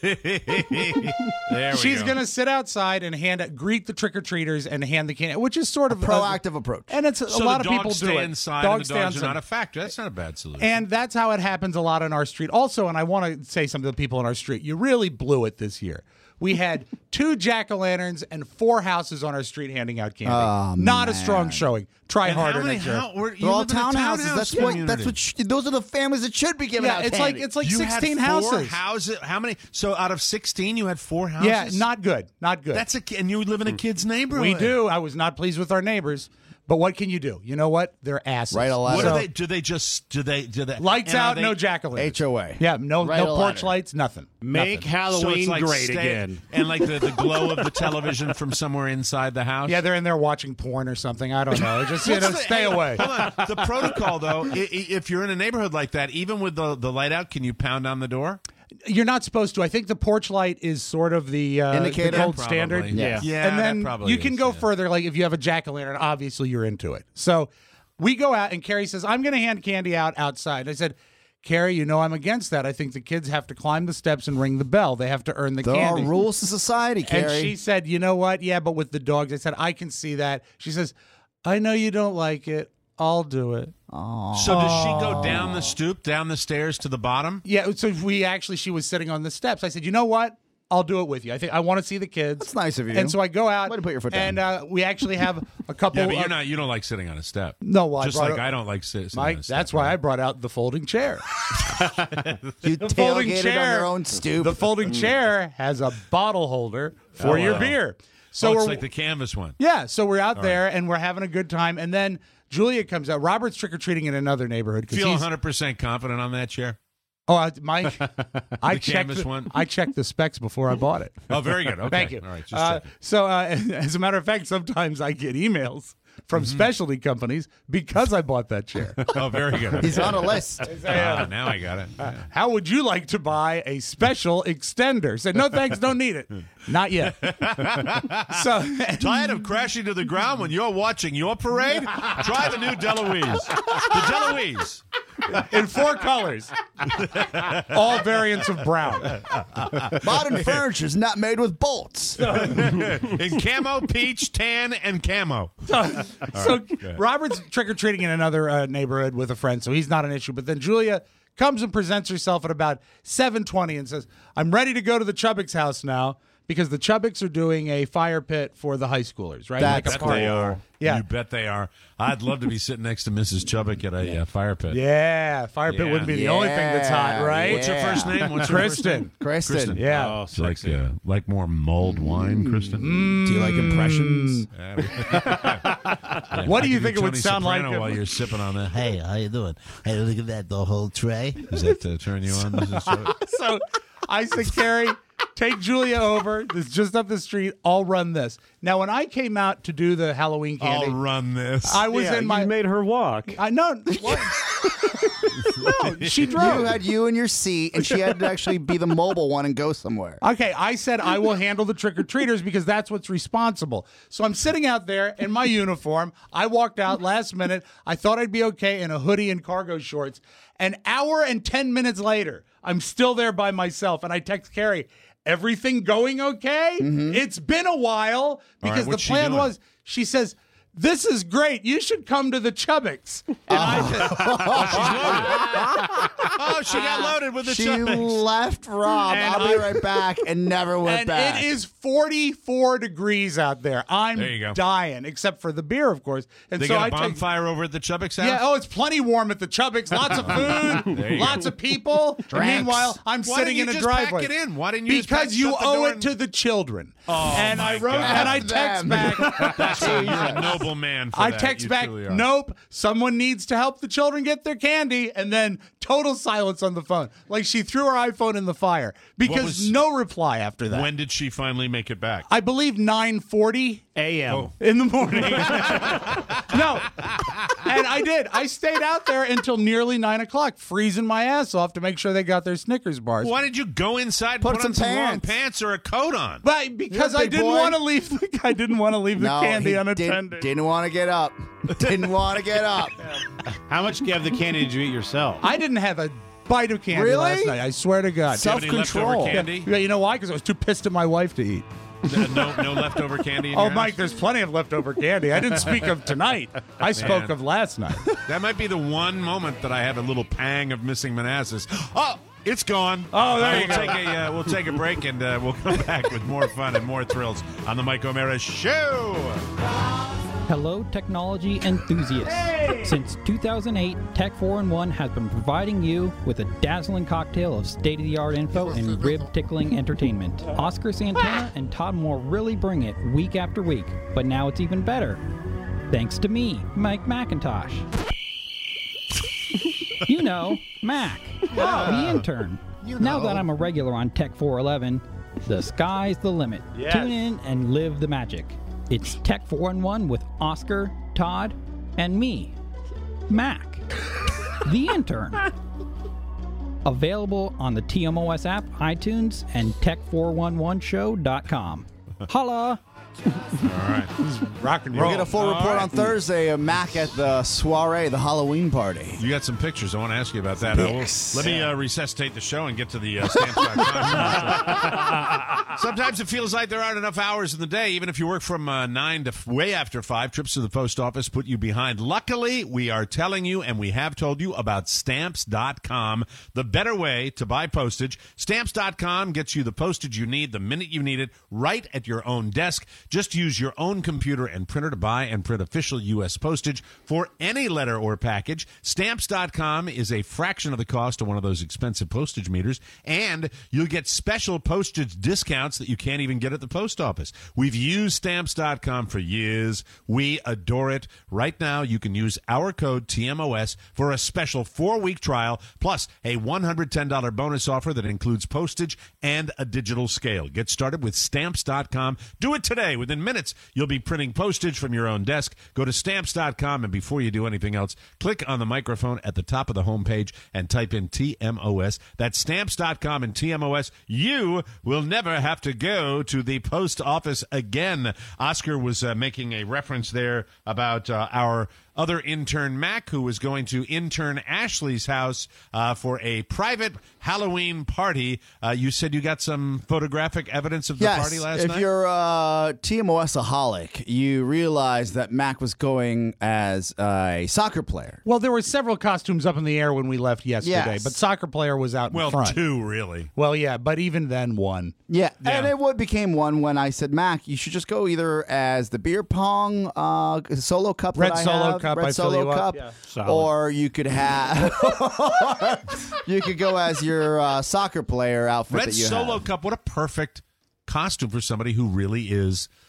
There we She's go. going to sit outside and hand it, greet the trick or treaters and hand the candy, which is sort of a Proactive approach. And it's a, So a lot the of dogs people stay do it. inside Dogs and the stay dogs are inside. not a factor. That's not a bad solution. And that's how it happens a lot on our street. Also, and I want to say something to the people on our street. You really blew it this year. We had two jack-o'-lanterns and four houses on our street handing out candy. Oh, Not a man. strong showing. Try And harder how many, next year. how, where, you They're all live in a townhouses. townhouse That's what. community. That's what. Sh- those are the families that should be giving Yeah, out it's candy. like it's like you sixteen had four houses. houses. How many? So out of sixteen, you had four houses. Yeah, not good. Not good. That's a ki- and you live in a kid's neighborhood. We do. I was not pleased with our neighbors, but what can you do? You know what? They're asses. Write a letter. What So, do they? Do they just? Do they? Do they? lights and are out, they- no jack-o'-lanterns. H O A. Yeah, no, Write a no porch letter. lights, nothing. Make Nothing. So it's Halloween like great stay- again. and like the, the glow of the television from somewhere inside the house. Yeah, they're in there watching porn or something. I don't know. Just you know, What's the- stay hey, away. Hold on. The protocol, though, i- i- if you're in a neighborhood like that, even with the, the light out, can you pound on the door? You're not supposed to. I think the porch light is sort of the, uh, Indicator? the gold Probably. standard. Yeah. Yeah, and then that probably you can is, go yeah. further. Like if you have a jack o' lantern, obviously you're into it. So we go out, and Carrie says, "I'm going to hand candy out outside." I said, "Carrie, you know I'm against that. I think the kids have to climb the steps and ring the bell. They have to earn the There candy." are rules to society, Carrie. And she said, "You know what? Yeah, but with the dogs." I said, "I can see that." She says, "I know you don't like it. I'll do it." So does she go down the stoop, down the stairs to the bottom? Yeah, so we actually, she was sitting on the steps. I said, "You know what? I'll do it with you. I think I want to see the kids." That's nice of you. And so I go out. Way to put your foot down. And uh, we actually have a couple. Yeah, but you're of- not. You don't like sitting on a step. No, well, I just brought like it- I don't like sit- sitting on Mike, a step. that's why I right? brought out the folding chair. you The folding tailgated chair on your own stoop. The folding chair has a bottle holder for Oh, your wow. beer. So oh, it's we're, like the canvas one. yeah, so we're out there and we're having a good time, and then Julia comes out. Robert's trick or treating in another neighborhood. 'cause Feel he's- one hundred percent confident on that chair? Oh, I- Mike, I The checked. canvas The, one? I checked the specs before I bought it. Oh, very good. Okay. Thank you. All right, just Uh, checking. so, uh, as a matter of fact, sometimes I get emails from Mm-hmm. specialty companies because I bought that chair. Oh, very good. He's on a list. Ah, now I got it. How would you like to buy a special extender? Said, no thanks, don't need it. Not yet. So, Tired of crashing to the ground when you're watching your parade? Try the new Deloise. The Deloise. in four colors, all variants of brown. Modern furniture is not made with bolts. In camo, peach, tan, and camo. So, so Robert's trick or treating in another uh, neighborhood with a friend, so he's not an issue. But then Julia comes and presents herself at about seven twenty and says, "I'm ready to go to the Chubbuck's house now." Because the Chubbicks are doing a fire pit for the high schoolers, right? That's Bet a party. they are. Yeah. You bet they are. I'd love to be sitting next to Missus Chubbuck at a uh, fire pit. Yeah, fire pit Yeah. wouldn't be the only thing that's hot, Yeah, right? What's your first name? What's your first Kristen. name? Kristen. Yeah. Oh, It's like, sexy. uh, like more mulled wine, Kristen? Do you like impressions? Uh, What do you do think it would Tony sound like Soprano if- while you're sipping on that? Hey, how you doing? Hey, look at that, the whole tray. Does that uh, turn you on? This is so- So I said, Carrie, take Julia over. This is just up the street. I'll run this. Now, when I came out to do the Halloween candy, I'll run this. I was Yeah, in my. you made her walk. I know. What? No, she drove. You had you in your seat, and she had to actually be the mobile one and go somewhere. Okay, I said I will handle the trick-or-treaters because that's what's responsible. So I'm sitting out there in my uniform. I walked out last minute. I thought I'd be okay in a hoodie and cargo shorts. An hour and ten minutes later, I'm still there by myself, and I text Carrie, everything going okay? It's been a while because the what's she plan doing? was, she says, this is great. You should come to the Chubbucks. And I said, Oh, she got loaded with the She Chubbucks. left Rob. And I'll be I- right back, and never went and back. it is forty-four degrees out there. I'm There you go. dying, except for the beer, of course. And They so got I a take- bonfire over at the Chubbuck's house? Yeah, oh, it's plenty warm at the Chubbuck's. Lots of food, There you lots go. of people. And meanwhile, I'm Why sitting didn't in you a just pack driveway. it in? Why didn't you just pack- Because you shut the owe door it and- to the children. Oh, and my I wrote, God. and I text Them. back. That's a, you're a noble man for I that. text You back, truly are. nope, someone needs to help the children get their candy, and then total silence on the phone. Like she threw her iPhone in the fire because was- no reply after that. When did she finally make it back? I believe nine forty A M. Oh. in the morning. No. And I did. I stayed out there until nearly nine o'clock, freezing my ass off to make sure they got their Snickers bars. Why did you go inside and Put put, some on some long pants. pants or a coat on? But because You're a I big didn't boy. want to leave the, I didn't want to leave the no, candy he unattended. Didn't, didn't want to get up. Didn't want to get up. How much of the candy did you eat yourself? I didn't have a bite of candy Really? last night. I swear to God. Do you have any leftover Self-control. candy? Yeah, you know why? Because I was too pissed at my wife to eat. no, no leftover candy in Oh, your Mike, house? there's plenty of leftover candy. I didn't speak of tonight. I spoke Man. of last night. That might be the one moment that I have a little pang of missing Manassas. Oh, it's gone. Oh, there Uh, you we'll go. Take a, uh, we'll take a break, and uh, we'll come back with more fun and more thrills on the Mike O'Mara Show. Hello, technology enthusiasts. Since two thousand eight, Tech four in one has been providing you with a dazzling cocktail of state-of-the-art info and rib-tickling entertainment. Oscar Santana and Todd Moore really bring it week after week, but now it's even better. Thanks to me, Mike McIntosh. You know, Mac, the intern. Now that I'm a regular on Tech four eleven, the sky's the limit. Yes. Tune in and live the magic. It's Tech four in one with Oscar, Todd, and me, Mac, the intern. Available on the T M O S app, iTunes, and tech four one one show dot com. Holla! All right. Rock and We'll roll. get a full report on Thursday of Mac at the soiree, the Halloween party. You got some pictures. I want to ask you about that. Uh, we'll- let me uh, resuscitate the show and get to the uh, stamps dot com. Sometimes it feels like there aren't enough hours in the day, even if you work from uh, nine to f- way after five. Trips to the post office put you behind. Luckily, we are telling you, and we have told you about stamps dot com, the better way to buy postage. stamps dot com gets you the postage you need the minute you need it, right at your own desk. Just use your own computer and printer to buy and print official U S postage for any letter or package. stamps dot com is a fraction of the cost of one of those expensive postage meters, and you'll get special postage discounts that you can't even get at the post office. We've used stamps dot com for years. We adore it. Right now, you can use our code T M O S for a special four-week trial, plus a one hundred ten dollars bonus offer that includes postage and a digital scale. Get started with stamps dot com. Do it today. Within minutes, you'll be printing postage from your own desk. Go to stamps dot com, and before you do anything else, click on the microphone at the top of the homepage and type in T M O S. That's stamps dot com and T M O S. You will never have to go to the post office again. Oscar was uh, making a reference there about uh, our other intern, Mac, who was going to intern Ashley's house uh, for a private Halloween party. Uh, you said you got some photographic evidence of the Yes, party last if night? you're a T M O S-aholic, you realize that Mac was going as a soccer player. Well, there were several costumes up in the air when we left yesterday, Yes. but soccer player was out Well, in front. two, really. Well, yeah, but even then, one. Yeah, Yeah. and it would became one when I said, Mac, you should just go either as the beer pong uh, solo cup Red that I Solo have, Cup, Red I fill Solo you up. Cup, Yeah. Solid. or you could have, you could go as your uh, soccer player outfit Red that you Solo have. Cup, what a perfect costume for somebody who really is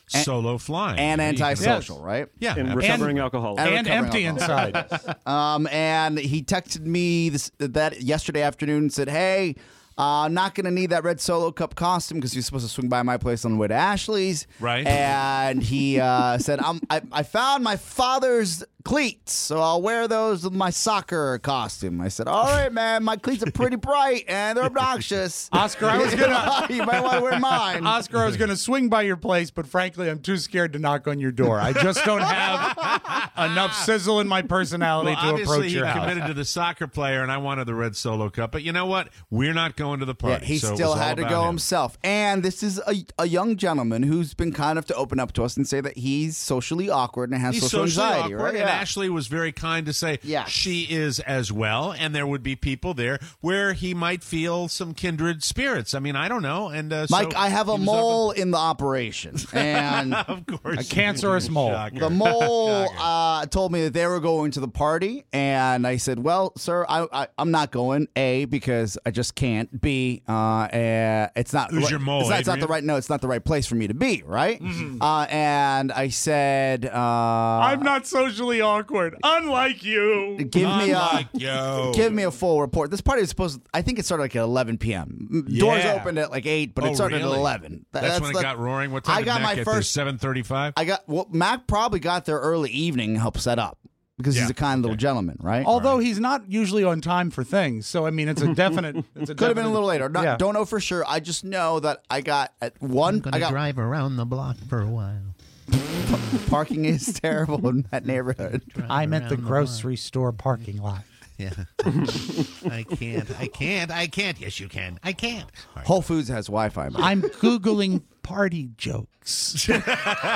solo flying. and There you go. antisocial, right? Yeah. And absolutely. recovering alcoholic. And recovering empty alcoholic. inside. Um, and he texted me this, that yesterday afternoon and said, hey, uh, not going to need that red Solo Cup costume because you're supposed to swing by my place on the way to Ashley's. Right. And he uh, said, I'm, I, I found my father's cleats, so I'll wear those with my soccer costume. I said, all right, man, my cleats are pretty bright and they're obnoxious. Oscar, I was gonna you might want to wear mine. Oscar, I was gonna swing by your place, but frankly, I'm too scared to knock on your door. I just don't have enough sizzle in my personality Well, to obviously approach he your house. committed to the soccer player, and I wanted the red Solo Cup. But you know what? We're not going to the Yeah, party. he so it still was all had to about go him. himself. And this is a, a young gentleman who's been kind enough to open up to us and say that he's socially awkward and has He's social socially anxiety. awkward, Right? and Yeah. Ashley was very kind to say Yes. she is as well, and there would be people there where he might feel some kindred spirits. I mean, I don't know. And uh, Mike, so I have a he was mole in the operation, and open- of course, A cancerous mole. Shocker. the mole Shocker. uh, told me that they were going to the party, and I said, "Well, sir, I, I I'm not going. A, because I just can't. B, uh, uh it's not. Who's your mole, It's not, it's not the Adrian? right. No, it's not the right place for me to be. Right. Uh, and I said, uh, I'm not socially awkward, unlike you. Give me a Unlike you. give me a full report. This party was supposed. I think it started like at eleven p.m. Doors Yeah. opened at like eight, but Oh, it started really? at eleven. Th- That's, when it the- got roaring. What time I did got Mac my get first. seven thirty-five. I got well. Mac probably got there early evening and helped set up because Yeah, he's a kind little gentleman, right? Although he's not usually on time for things, so I mean, it's a definite. It's a Could have been a definite- little later. Not, Yeah. Don't know for sure. I just know that I got at one. I'm gonna I got drive around the block for a while. parking is terrible in that neighborhood. I meant the Around the grocery store parking lot. Yeah. I can't. I can't. I can't. Yes, you can. I can't. Whole Foods has Wi-Fi. man. I'm googling party jokes. oh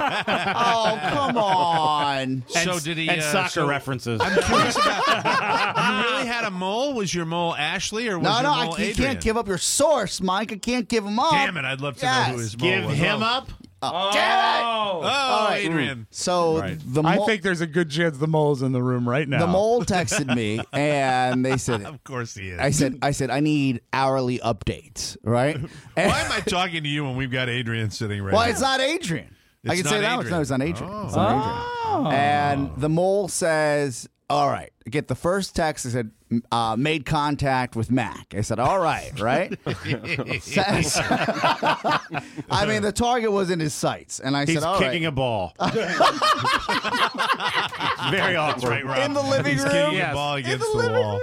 come on! So did he? And uh, soccer so- references. I'm curious about. You really had a mole? Was your mole Ashley or was No, your no, I, mole you Adrian? can't give up your source, Mike. I can't give him up. Damn it! I'd love to know who Yes. his mole Give was. him Oh. up. Oh, damn it! Oh, All right. Adrian. So Right. the I mole, think there's a good chance the mole's in the room right now. the mole texted me, and they said, Of course he is. I said, I said, I need hourly updates, right? And- Why am I talking to you when we've got Adrian sitting right well, here? it's not Adrian. I It's can say not that. Adrian. No, it's not Adrian. Oh. It's not Adrian. And the mole says, all right. I get the first text. I said, uh, made contact with Mac. I said, all right, right? Says- I mean, the target was in his sights. And I He's said, all kicking right. a ball. Very awkward. Right, Rob. In the living He's room? kicking Yes. the ball In against the the, living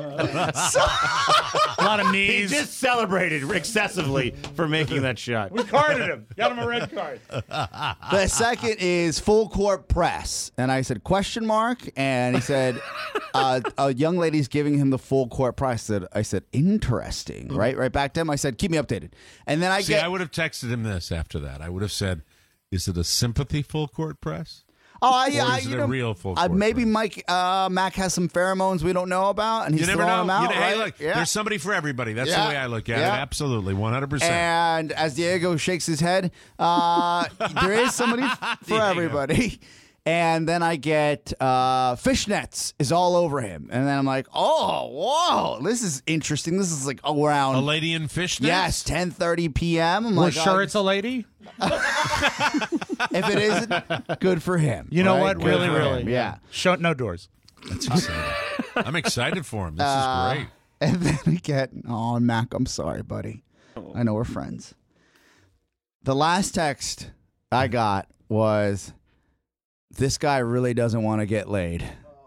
wall. A lot of knees. He just celebrated excessively for making that shot. We carded him. Got him a red card. The second is full court press. And I said, question mark? And he said, uh, a young lady's giving him the full court press. I said, I said, interesting. Right? Right back to him. I said, keep me updated. And then I See, get. I would have texted him this after that. I would have said, is it a sympathy full court press? Oh, I, Or I, is you it know, a real full uh, court maybe press? Mike uh, Mac has some pheromones we don't know about, and he's You never throwing know. them out. You know, hey, right? look, yeah. there's somebody for everybody. That's Yeah. the way I look at Yeah. it. Absolutely, one hundred percent. And as Diego shakes his head, uh, there is somebody f- for Diego. everybody. And then I get uh, fishnets is all over him, and then I'm like, oh, whoa, this is interesting. This is like around A lady in fish nets? yes, ten thirty p.m. I'm We're like, sure uh, it's a lady. if it isn't, good for him. You know right? what? Good Really, for really. him. Yeah. Show no doors. That's exciting. I'm excited for him. This Uh, is great. And then I get, oh, Mac, I'm sorry, buddy. I know we're friends. The last text I got was, this guy really doesn't want to get laid.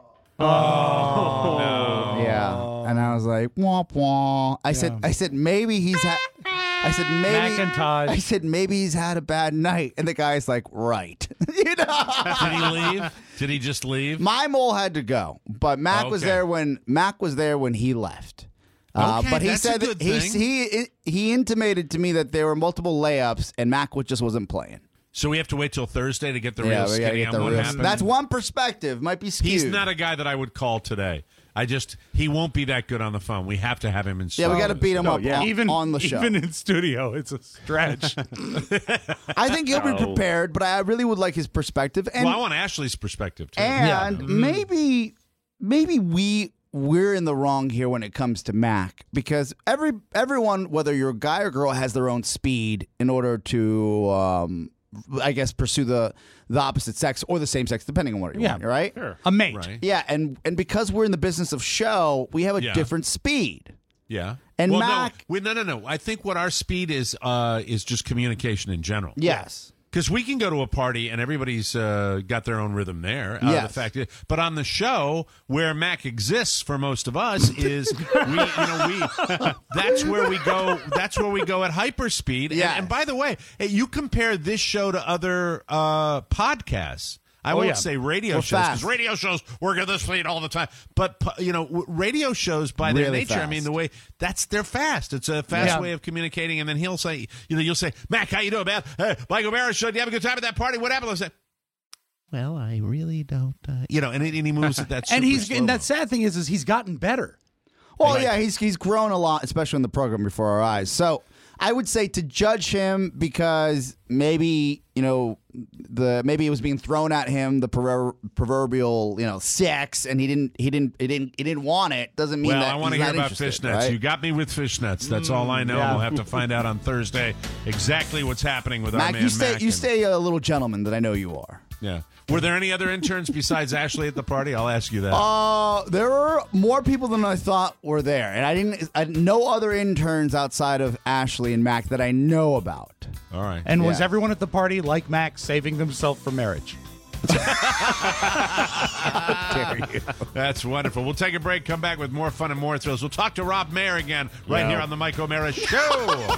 Oh, no. Yeah. And I was like, womp womp. I said, I said, maybe he's had, I said, maybe, Macintosh. I said, maybe he's had a bad night. And the guy's like, right. you know? Did he leave? Did he just leave? My mole had to go, but Mac was Okay. there when Mac was there when he left. Uh, Okay, but he that's a said that good he, thing. he he intimated to me that there were multiple layups and Mac was- just wasn't playing. So we have to wait till Thursday to get the Yeah, real we gotta skinny get on the what real- happened. That's one perspective. Might be skewed. He's not a guy that I would call today. I just he won't be that good on the phone. We have to have him in. Yeah, we got to beat him Oh, up yeah. on, Even on the show. even in studio, it's a stretch. I think he'll be Oh. prepared, but I really would like his perspective. And well, I want Ashley's perspective too. and maybe maybe we we're in the wrong here when it comes to Mac because every everyone, whether you're a guy or girl, has their own speed in order to um, I guess, pursue the the opposite sex or the same sex, depending on what you Yeah. want, right? Sure. A mate. Right. Yeah, and and because we're in the business of show, we have a Yeah. different speed. Yeah. And well, Mac- no, we, no, no, no. I think what our speed is uh, is just communication in general. Yes. Because we can go to a party and everybody's uh, got their own rhythm there. Uh, Yes. The fact is, but on the show where Mac exists for most of us is we, you know, we that's where we go. That's where we go at hyperspeed. Yes. And, and by the way, hey, you compare this show to other uh, podcasts. I Oh, won't yeah. say radio We're shows because fast. radio shows work at this speed all the time. But pu- you know, w- radio shows by their Really nature, I fast. mean, the way that's they're fast. It's a fast Yeah. way of communicating. And then he'll say, you know, you'll say, Mac, how you doing, man? Hey, Mike O'Mara show. Do you have a good time at that party? What happened? I'll say, Well, I really don't. Uh, you know, and, and he moves at that. And super he's slow and that mo. sad thing is, is he's gotten better. Well, Right. yeah, he's he's grown a lot, especially in the program before our eyes. So I would say to judge him because maybe you know the maybe it was being thrown at him the prover- proverbial you know sex, and he didn't he didn't he didn't he didn't want it. Doesn't mean Well, that I want to he's hear not about interested, fishnets. right? You got me with fishnets. That's all I know. yeah. We'll have to find out on Thursday exactly what's happening with our Mac, man you stay Mac you and- stay a little gentleman that I know you are. Yeah. Were there any other interns besides Ashley at the party? I'll ask you that. Uh, there were more people than I thought were there, and I didn't. I, no other interns outside of Ashley and Mac that I know about. all right. And was Yeah. everyone at the party like Max saving themselves for marriage? That's wonderful. We'll take a break, come back with more fun and more thrills. We'll talk to Rob Mayer again right Yeah. here on the Mike O'Mara Show.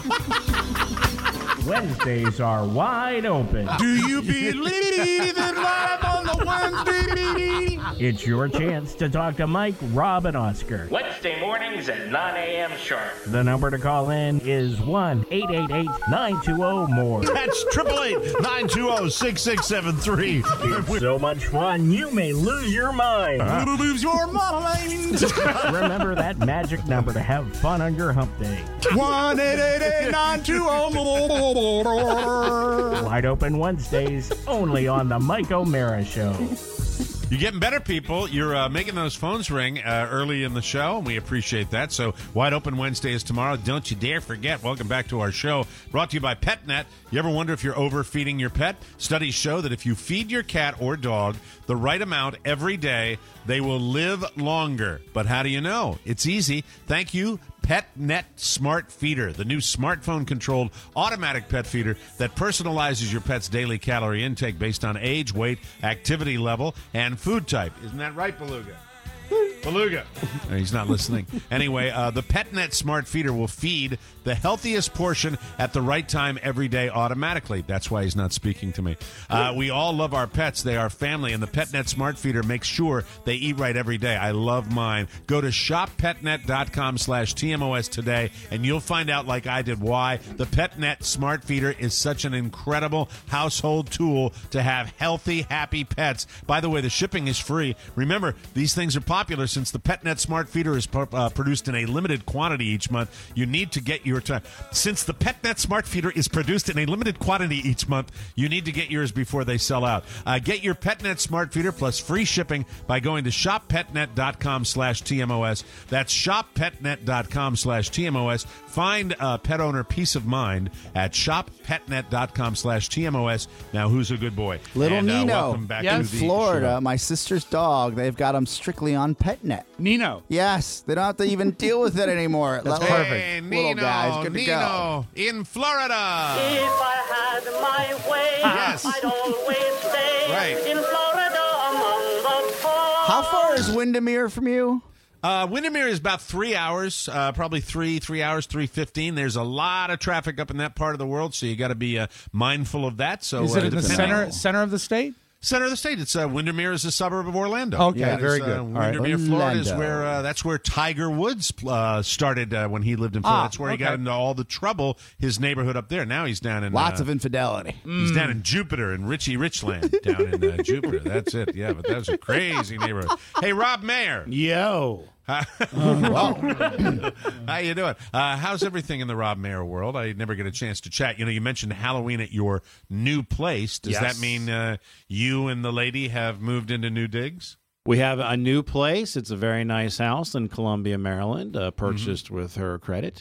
Wednesdays are wide open. Do you believe in life on the Wednesday? It's your chance to talk to Mike, Rob, and Oscar. Wednesday mornings at nine a.m. sharp. The number to call in is one eight eight eight, nine two zero, M O R E. That's triple eight nine two zero six six seven three. It's so much fun, you may lose your mind. Lose your mind. Remember that magic number to have fun on your hump day. One eight eight eight nine two zero. Wide open Wednesdays, only on the Mike O'Mara Show. You're getting better, people. You're uh, making those phones ring uh, early in the show, and we appreciate that. So, Wide Open Wednesday is tomorrow. Don't you dare forget. Welcome back to our show, brought to you by PetNet. You ever wonder if you're overfeeding your pet? Studies show that if you feed your cat or dog the right amount every day, they will live longer. But how do you know? It's easy. Thank you, PetNet Smart Feeder, the new smartphone-controlled automatic pet feeder that personalizes your pet's daily calorie intake based on age, weight, activity level, and food type. Isn't that right, Beluga? Beluga. No, he's not listening. Anyway, uh, the PetNet Smart Feeder will feed the healthiest portion at the right time every day automatically. That's why he's not speaking to me. Uh, we all love our pets. They are family, and the PetNet Smart Feeder makes sure they eat right every day. I love mine. Go to shoppetnet.com slash TMOS today, and you'll find out, like I did, why the PetNet Smart Feeder is such an incredible household tool to have healthy, happy pets. By the way, the shipping is free. Remember, these things are popular since the PetNet Smart Feeder is uh, produced in a limited quantity each month. You need to get your time. Since the PetNet Smart Feeder is produced in a limited quantity each month, you need to get yours before they sell out. Uh, get your PetNet Smart Feeder plus free shipping by going to shoppetnet.com slash TMOS. That's shoppetnet.com slash TMOS. Find uh, pet owner peace of mind at shoppetnet.com slash TMOS. Now, who's a good boy? Little and, uh, Nino welcome back in to the Florida, show. my sister's dog. They've got him strictly on PetNet. Nino. Yes, they don't have to even deal with it anymore. That's Little- perfect. Hey, Little Nino, guys, good to go. Nino in Florida. If I had my way, Yes. I'd always stay Right. in Florida among the poor. How far is Windermere from you? Uh, Windermere is about three hours, uh, probably three, three hours, three fifteen. There's a lot of traffic up in that part of the world, so you got to be uh, mindful of that. So Is it uh, in the depending- center center of the state? Center of the state. It's uh, Windermere is a suburb of Orlando. Okay, That very is, good. Uh, All right. Windermere, Florida, is Orlando. where uh, that's where Tiger Woods uh, started uh, when he lived in Florida. Ah, that's where he okay. got into all the trouble. His neighborhood up there. Now he's down in Lots uh, of infidelity. He's down in Jupiter in Richie Richland down in uh, Jupiter. That's it. Yeah, but that's a crazy neighborhood. Hey, Rob Mayer. Yo. How you doing? Uh, how's everything in the Rob Mayer world? I never get a chance to chat. You know, you mentioned Halloween at your new place. Does Yes. that mean uh, you and the lady have moved into new digs? We have a new place. It's a very nice house in Columbia, Maryland, uh, purchased Mm-hmm. with her credit.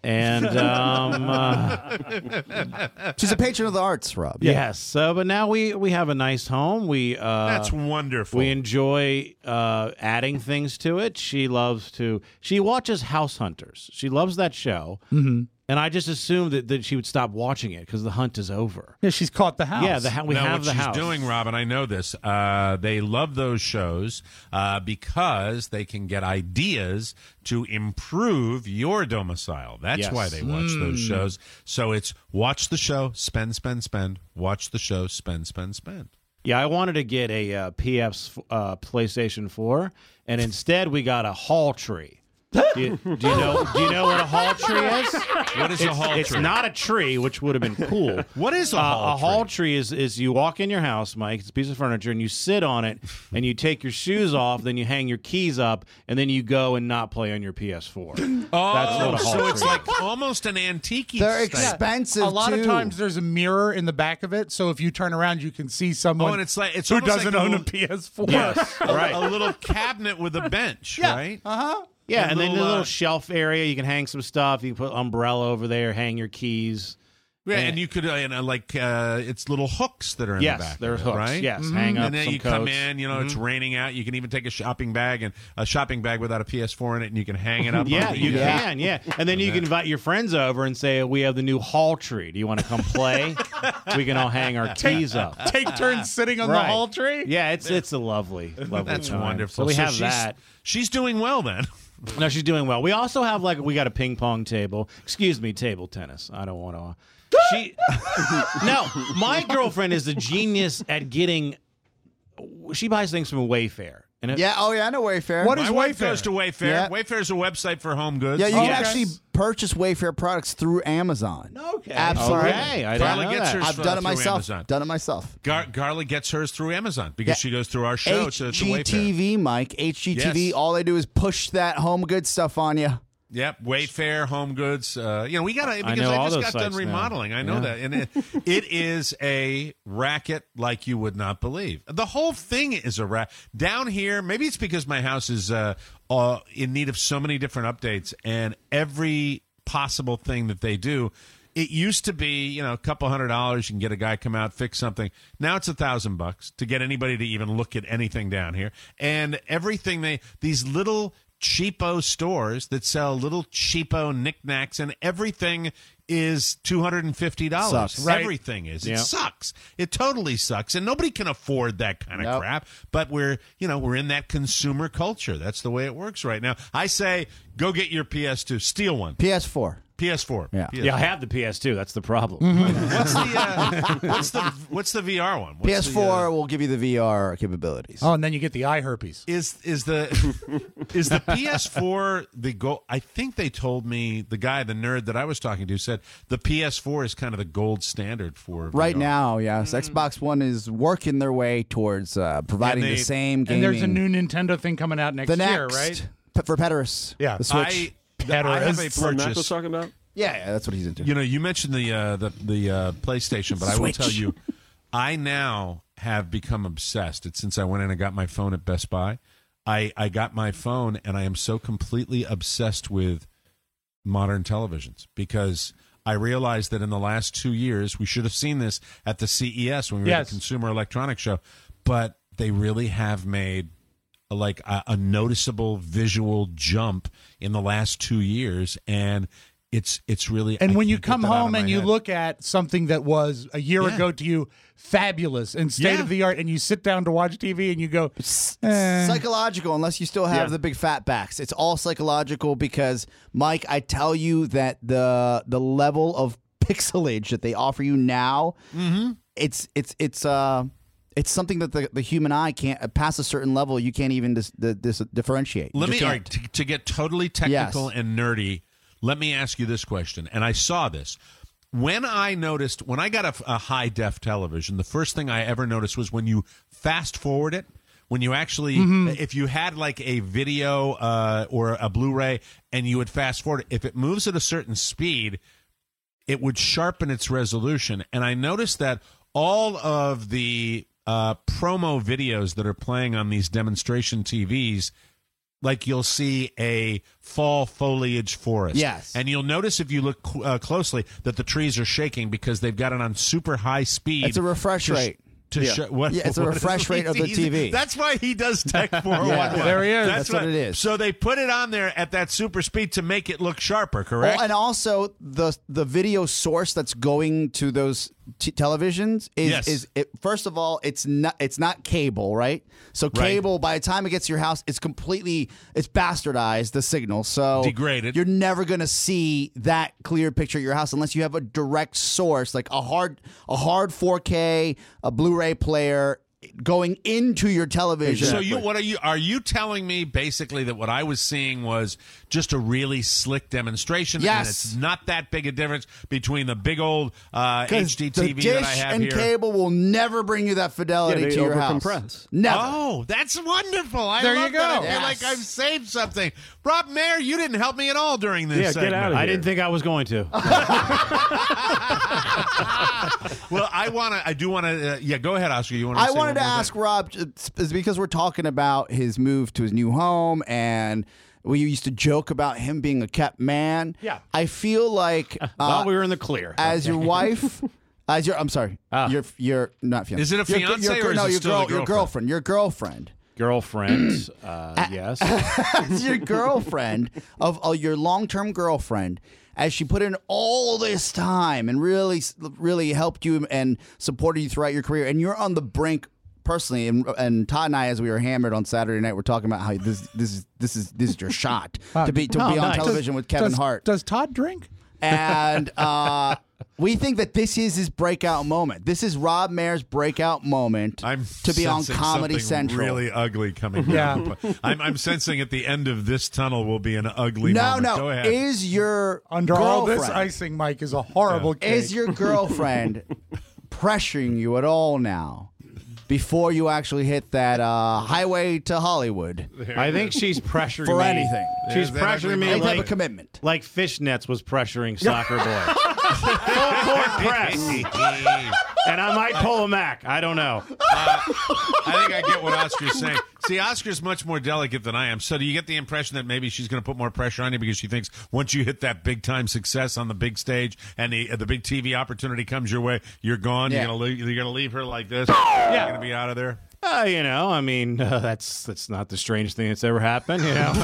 And um, uh, she's a patron of the arts, Rob. Yes. So, but now we we have a nice home. We uh, That's wonderful. We enjoy uh, adding things to it. She loves to. She watches House Hunters. She loves that show. Mm-hmm. And I just assumed that, that she would stop watching it because the hunt is over. Yeah, she's caught the house. Yeah, the, we no, have what the she's house. doing, Robin, I know this. Uh, they love those shows uh, because they can get ideas to improve your domicile. That's Yes. why they watch Mm. those shows. So it's watch the show, spend, spend, spend. Watch the show, spend, spend, spend. Yeah, I wanted to get a uh, P S uh, PlayStation four, and instead we got a hall tree. Do you, do you know? Do you know what a hall tree is? What is a It's- hall It's tree? not a tree, which would have been cool. What is a Uh, hall a hall tree is is you walk in your house, Mike. It's a piece of furniture, and you sit on it, and you take your shoes off, then you hang your keys up, and then you go and not play on your P S four. Oh, That's what a hall so tree it's is. like almost an antique. They're expensive, A lot too. of times there's a mirror in the back of it, so if you turn around, you can see someone Oh, and it's like it's who almost doesn't like a own a little- P S four. Yes, right. A little cabinet with a bench, Yeah. right? Uh-huh. Yeah, A and then the little, little uh, shelf area, you can hang some stuff. You can put umbrella over there, hang your keys. Yeah, And- and you could uh, and, uh, like uh, it's little hooks that are in Yes, the back. there's of it, hooks, right? yes, hang up and then some you come coats. in. You know, it's Mhm. raining out. You can even take a shopping bag and a shopping bag without a P S four in it, and you can hang it up. Yeah, on the, you uh, can, yeah. And then you can invite your friends over and say, we have the new hall tree. Do you want to come play? We can all hang our keys up. Take turns sitting on Right. the hall tree. Yeah, it's it's a lovely, lovely That's time. wonderful. So we So have she's- that. She's doing well then. No, she's doing well. We also have like we got a ping pong table. Excuse me, table tennis. I don't want to. She no, my girlfriend is a genius at getting. She buys things from Wayfair. And it, Yeah, oh yeah, I know Wayfair. What My is wife Wayfair? goes to Wayfair. Yeah. Wayfair is a website for home goods. Yeah, you Oh, can okay. actually purchase Wayfair products through Amazon. Okay. Absolutely. Okay, I didn't Carla know gets that. hers I've fr- done it through myself. Amazon. Done it myself. Gar- Garla gets hers through Amazon because Yeah. she goes through our show to, to H G Wayfair. T V, Mike. H G T V. Yes. All they do is push that home goods stuff on you. Yep, Wayfair, Home Goods. Uh, you know, we got to because know I, all just those got done sites now. remodeling. I know Yeah. that, and it, it is a racket like you would not believe. The whole thing is a racket. Down here, maybe it's because my house is uh, uh, in need of so many different updates, and every possible thing that they do. It used to be, you know, a couple hundred dollars. You can get a guy come out, fix something. Now it's a thousand bucks to get anybody to even look at anything down here. And everything they, these little cheapo stores that sell little cheapo knickknacks, and everything is two hundred fifty dollars. Sucks. Right. Everything is. It Yeah. sucks. It totally sucks. And nobody can afford that kind of Nope. crap. But we're, you know, we're in that consumer culture. That's the way it works right now. I say, go get your P S two. Steal one. P S four. P S four. Yeah. P S four. Yeah, I have the P S two. That's the problem. What's the uh, what's the what's the V R one? What's P S four the, uh, will give you the V R capabilities. Oh, and then you get the eye herpes. is is the is the P S four the gold? I think they told me the guy, the nerd that I was talking to, said the P S four is kind of the gold standard for Right V R. now, yes. Xbox One is working their way towards uh, providing And they- the same gaming. And there's a new Nintendo thing coming out next, the next year, right? P- for Pederis. Yeah. the Switch. I, Better I have a is- What Mac was purchase. talking about? yeah, yeah, that's what he's into. You know, you mentioned the uh, the the uh, PlayStation, but I will Switch. tell you, I now have become obsessed. It's since I went in and got my phone at Best Buy. I I got my phone, and I am so completely obsessed with modern televisions because I realized that in the last two years, we should have seen this at the C E S when we were at Yes. the Consumer Electronics Show, but they really have made a, like a, a noticeable visual jump in the last two years, and it's it's really. And I when you can't get come that out of home my and you head. look at something that was a year Yeah. ago to you fabulous and state Yeah. of the art, and you sit down to watch T V and you go, eh. Psychological, unless you still have Yeah. the big fat backs. It's all psychological because, Mike, I tell you that the the level of pixelage that they offer you now, Mm-hmm. it's it's it's uh it's something that the, the human eye can't uh, past a certain level. You can't even dis, dis, dis, differentiate. You Let me just all can't. right, to, to get totally technical Yes. and nerdy. Let me ask you this question, and I saw this when I noticed when I got a, a high def television. The first thing I ever noticed was when you fast forward it. When you actually, if you had like a video uh, or a Blu-ray, and you would fast forward it, if it moves at a certain speed, it would sharpen its resolution. And I noticed that all of the uh, promo videos that are playing on these demonstration T Vs, like you'll see a fall foliage forest. Yes. And you'll notice if you look uh, closely that the trees are shaking because they've got it on super high speed. It's a refresh to sh- rate. To yeah. show, what, yeah, it's a what refresh rate of the he's- T V. That's why he does Tech four one one. Yeah, there he is. That's what it is. So they put it on there at that super speed to make it look sharper, correct? Oh, and also the the video source that's going to those t- televisions is Yes. is it, first of all, it's not it's not cable, right? So Right. cable, by the time it gets to your house, it's completely it's bastardized the signal, so Degraded. You're never gonna see that clear picture of your house unless you have a direct source, like a hard a hard four K, a Blu-ray player going into your television. So you what are you are you telling me basically that what I was seeing was just a really slick demonstration? Yes. And it's not that big a difference between the big old uh, 'Cause H D the T V dish that I have and here. cable will never bring you that fidelity Yeah, they to your house. overcompress. Never. Oh, that's wonderful! I There you love that. I go. feel Yes. like I've saved something. Rob Mayer, you didn't help me at all during this Yeah, get segment. out of I here. didn't think I was going to. Well, I want to. I do want to. Uh, yeah, go ahead, Oscar. You want? I say wanted one to more thing? ask Rob, is because we're talking about his move to his new home, and we used to joke about him being a kept man. Yeah. I feel like uh, Well, we were in the clear. as your wife, as your I'm sorry, Ah. your your not fiance. Is it a Your- fiance your, or is no, it your still the your girlfriend? Your girlfriend. Girlfriend, uh, yes. As your girlfriend of uh, your long-term girlfriend, as she put in all this time and really, really helped you and supported you throughout your career, and you're on the brink personally. And, and Todd and I, as we were hammered on Saturday night, we're talking about how this, this is, this is, this is your shot to be to Oh, be on nice. television Does- with Kevin does- Hart. Does Todd drink? And uh, we think that this is his breakout moment. This is Rob Mayer's breakout moment I'm to be on sensing Comedy something Central. Really ugly coming. Yeah. down. I'm, I'm sensing at the end of this tunnel will be an ugly. no, moment. no. Go ahead. Is your Under all this girlfriend- icing, Mike, is a horrible cake. Is your girlfriend pressuring you at all now before you actually hit that uh, highway to Hollywood I think she's pressuring for me. anything? She's There's that pressuring me Any type of like, commitment. like fishnets was pressuring Soccer Boy. Full court press. And I might pull a Mac. I don't know. I think I get what Oscar's saying. See, Oscar's much more delicate than I am. So do you get the impression that maybe she's going to put more pressure on you because she thinks once you hit that big time success on the big stage and the the big T V opportunity comes your way, you're gone. Yeah. You're going to leave, you're going to leave her like this. Yeah. You're going to be out of there. Uh, you know, I mean, uh, that's that's not the strangest thing that's ever happened. You know.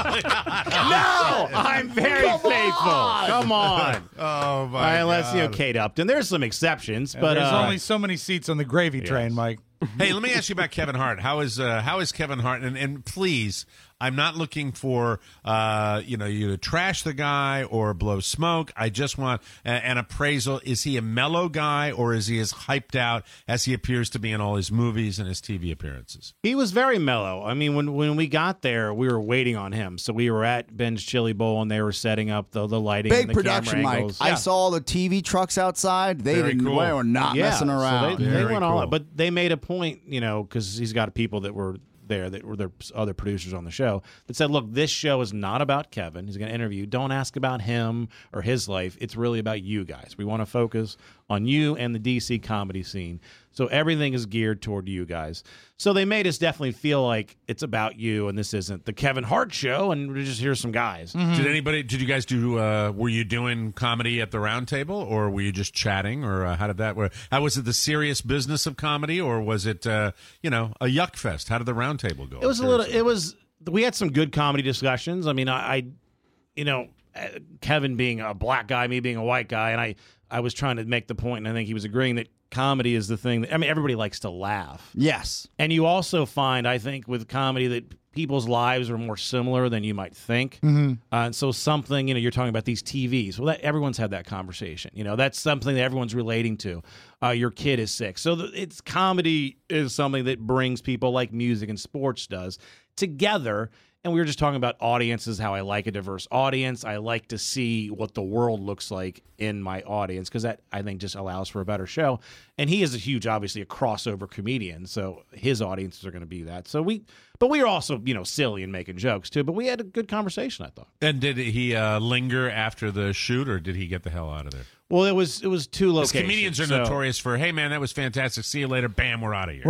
No, I'm very faithful. Come on. Oh my All right, let's you know God. Kate Upton. There's some exceptions, but There's uh, only so many seats on the gravy train, Mike. Hey, let me ask you about Kevin Hart. How is uh, how is Kevin Hart? And, and please, I'm not looking for uh, you know you to trash the guy or blow smoke. I just want a, an appraisal. Is he a mellow guy or is he as hyped out as he appears to be in all his movies and his T V appearances? he was very mellow. I mean, when when we got there, we were waiting on him. So we were at Ben's Chili Bowl, and they were setting up the the lighting, Big and the production, camera Mike. angles. I Yeah. saw the T V trucks outside. They Very didn't. cool. They were not Yeah, messing so around. they, they Very went all cool. out, but they made a point, you know, because he's got people that were there that were their other producers on the show that said, look, this show is not about Kevin. He's going to interview. Don't ask about him or his life. It's really about you guys. We want to focus on you and the D C comedy scene. So everything is geared toward you guys. So they made us definitely feel like it's about you, and this isn't the Kevin Hart show, and we're just here's some guys. Did anybody? Did you guys do? Uh, were you doing comedy at the round table, or were you just chatting, or uh, how did that work? How was it the serious business of comedy, or was it uh, you know a yuck fest? How did the round table go? It was a little. It was. We had some good comedy discussions. I mean, I, I you know, uh, Kevin being a black guy, me being a white guy, and I, I was trying to make the point, and I think he was agreeing that comedy is the thing that, I mean, everybody likes to laugh. Yes. And you also find, I think, with comedy that people's lives are more similar than you might think. Mm-hmm. Uh, and so something, you know, you're talking about these T Vs. Well, that, everyone's had that conversation. You know, that's something that everyone's relating to. Uh, your kid is sick. So the, it's comedy is something that brings people like music and sports does together. And we were just talking about audiences, how I like a diverse audience. I like to see what the world looks like in my audience because that, I think, just allows for a better show. And he is a huge, obviously, a crossover comedian. So his audiences are going to be that. So we, but we were also, you know, silly and making jokes, too. But we had a good conversation, I thought. And did he uh, linger after the shoot, or did he get the hell out of there? Well, it was it was two Because locations. comedians are so- notorious for, hey, man, that was fantastic. See you later. Bam, we're out of here. Right.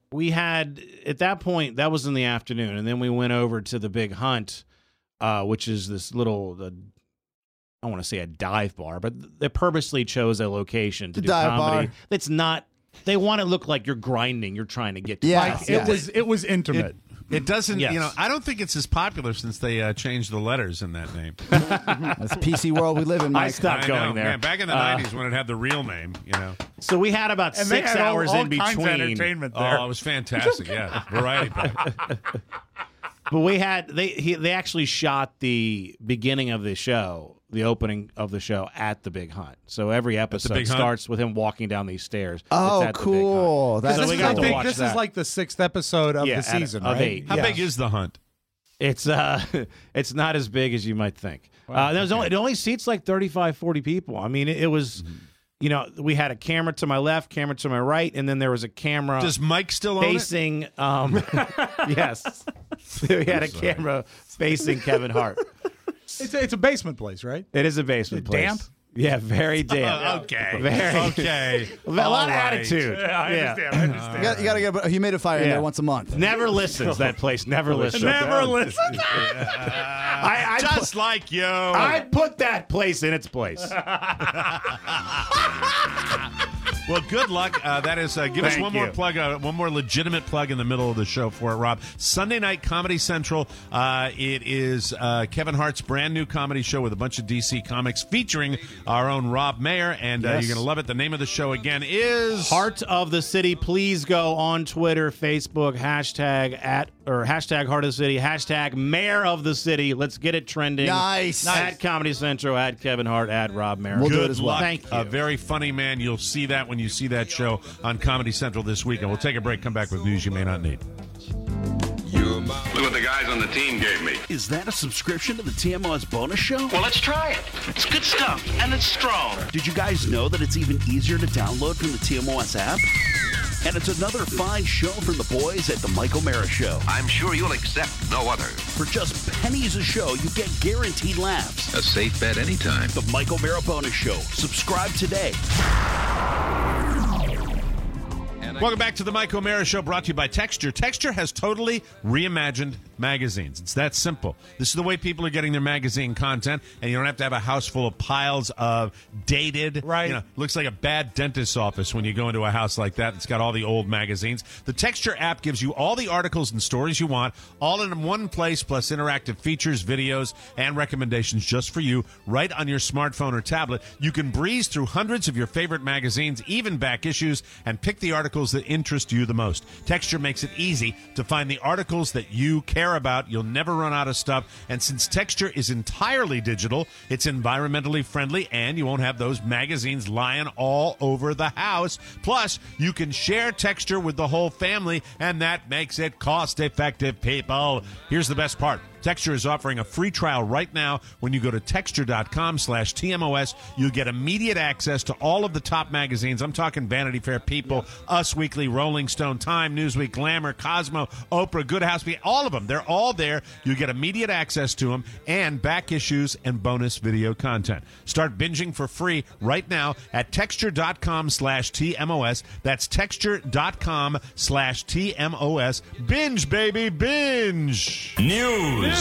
we had at that point that was in the afternoon, and then we went over to the Big Hunt, uh, which is this little. The, I want to say a dive bar, but they purposely chose a location to The do dive comedy. bar. That's not. They want to look like you're grinding. You're trying to get to. Yeah, Like, it was it was intimate. It doesn't, Yes. you know, I don't think it's as popular since they uh, changed the letters in that name. That's the P C world we live in, Mike. I stopped I going know, there. man. Back in the Uh, nineties when it had the real name, you know. So we had about And they six had all- hours all in kinds of between. entertainment Oh, there. it was fantastic. Yeah, variety pack. But we had they he, they actually shot the beginning of the show, the opening of the show at the Big Hunt. So every episode Big Hunt? starts with him walking down these stairs. Oh, It's at the Big cool. Hunt. That's So This, we is, got I to think watch this that. is like the sixth episode of Yeah, the at- season, of right? eight. How Yeah. big is the hunt? It's uh, it's not as big as you might think. Uh, there's only, it only seats like thirty-five, forty people. I mean, it, it was, you know, we had a camera to my left, camera to my right, and then there was a camera Does Mike still own it? facing. Um, yes, we had a camera facing Kevin Hart. It's a, it's a basement place, right? It is a basement Is it place. damp? Yeah, very damp. Oh, okay. Very. Okay. A lot All of right. attitude. Yeah, I understand. I understand. You got, you got to get a humidifier in Yeah. there once a month. Never listens. That place never listens. Never listen. I, I Just put, like you. I put that place in its place. Well, good luck. Uh, that is, uh, give us Thank one more you. plug, uh, one more legitimate plug in the middle of the show for it, Rob. Sunday night Comedy Central. Uh, it is uh, Kevin Hart's brand new comedy show with a bunch of D C comics featuring our own Rob Mayer, and uh, Yes. you're going to love it. The name of the show again is Heart of the City. Please go on Twitter, Facebook, hashtag at or hashtag Heart of the City, hashtag Mayor of the City. Let's get it trending. Nice. At Comedy Central, at Kevin Hart, at Rob Mayer. We'll do Good it as well. luck. Thank you. A very funny man. You'll see that when you see that show on Comedy Central this week. And we'll take a break, come back with news you may not need. Look what the guys on the team gave me. Is that a subscription to the T M O's bonus show? Well, let's try it. It's good stuff, and it's strong. Did you guys know that it's even easier to download from the T M O S app? And it's another fine show from the boys at the Mike O'Mara Show. I'm sure you'll accept no other. For just pennies a show, you get guaranteed laughs. A safe bet anytime. The Mike O'Mara Bonus Show. Subscribe today. Welcome back to the Mike O'Mara Show, brought to you by Texture. Texture has totally reimagined magazines. It's that simple. This is the way people are getting their magazine content, and you don't have to have a house full of piles of dated, Right. You know, looks like a bad dentist's office when you go into a house like that. It's got all the old magazines. The Texture app gives you all the articles and stories you want, all in one place, plus interactive features, videos, and recommendations just for you, right on your smartphone or tablet. You can breeze through hundreds of your favorite magazines, even back issues, and pick the articles that interest you the most. Texture makes it easy to find the articles that you care about. You'll never run out of stuff. And since Texture is entirely digital, it's environmentally friendly, and you won't have those magazines lying all over the house. Plus, you can share Texture with the whole family, and that makes it cost-effective, people. Here's the best part. Texture is offering a free trial right now. When you go to texture.com slash TMOS, you'll get immediate access to all of the top magazines. I'm talking Vanity Fair, People, Us Weekly, Rolling Stone, Time, Newsweek, Glamour, Cosmo, Oprah, Good House, all of them. They're all there. You get immediate access to them and back issues and bonus video content. Start binging for free right now at texture.com slash TMOS. That's texture.com slash TMOS. Binge, baby, binge. News.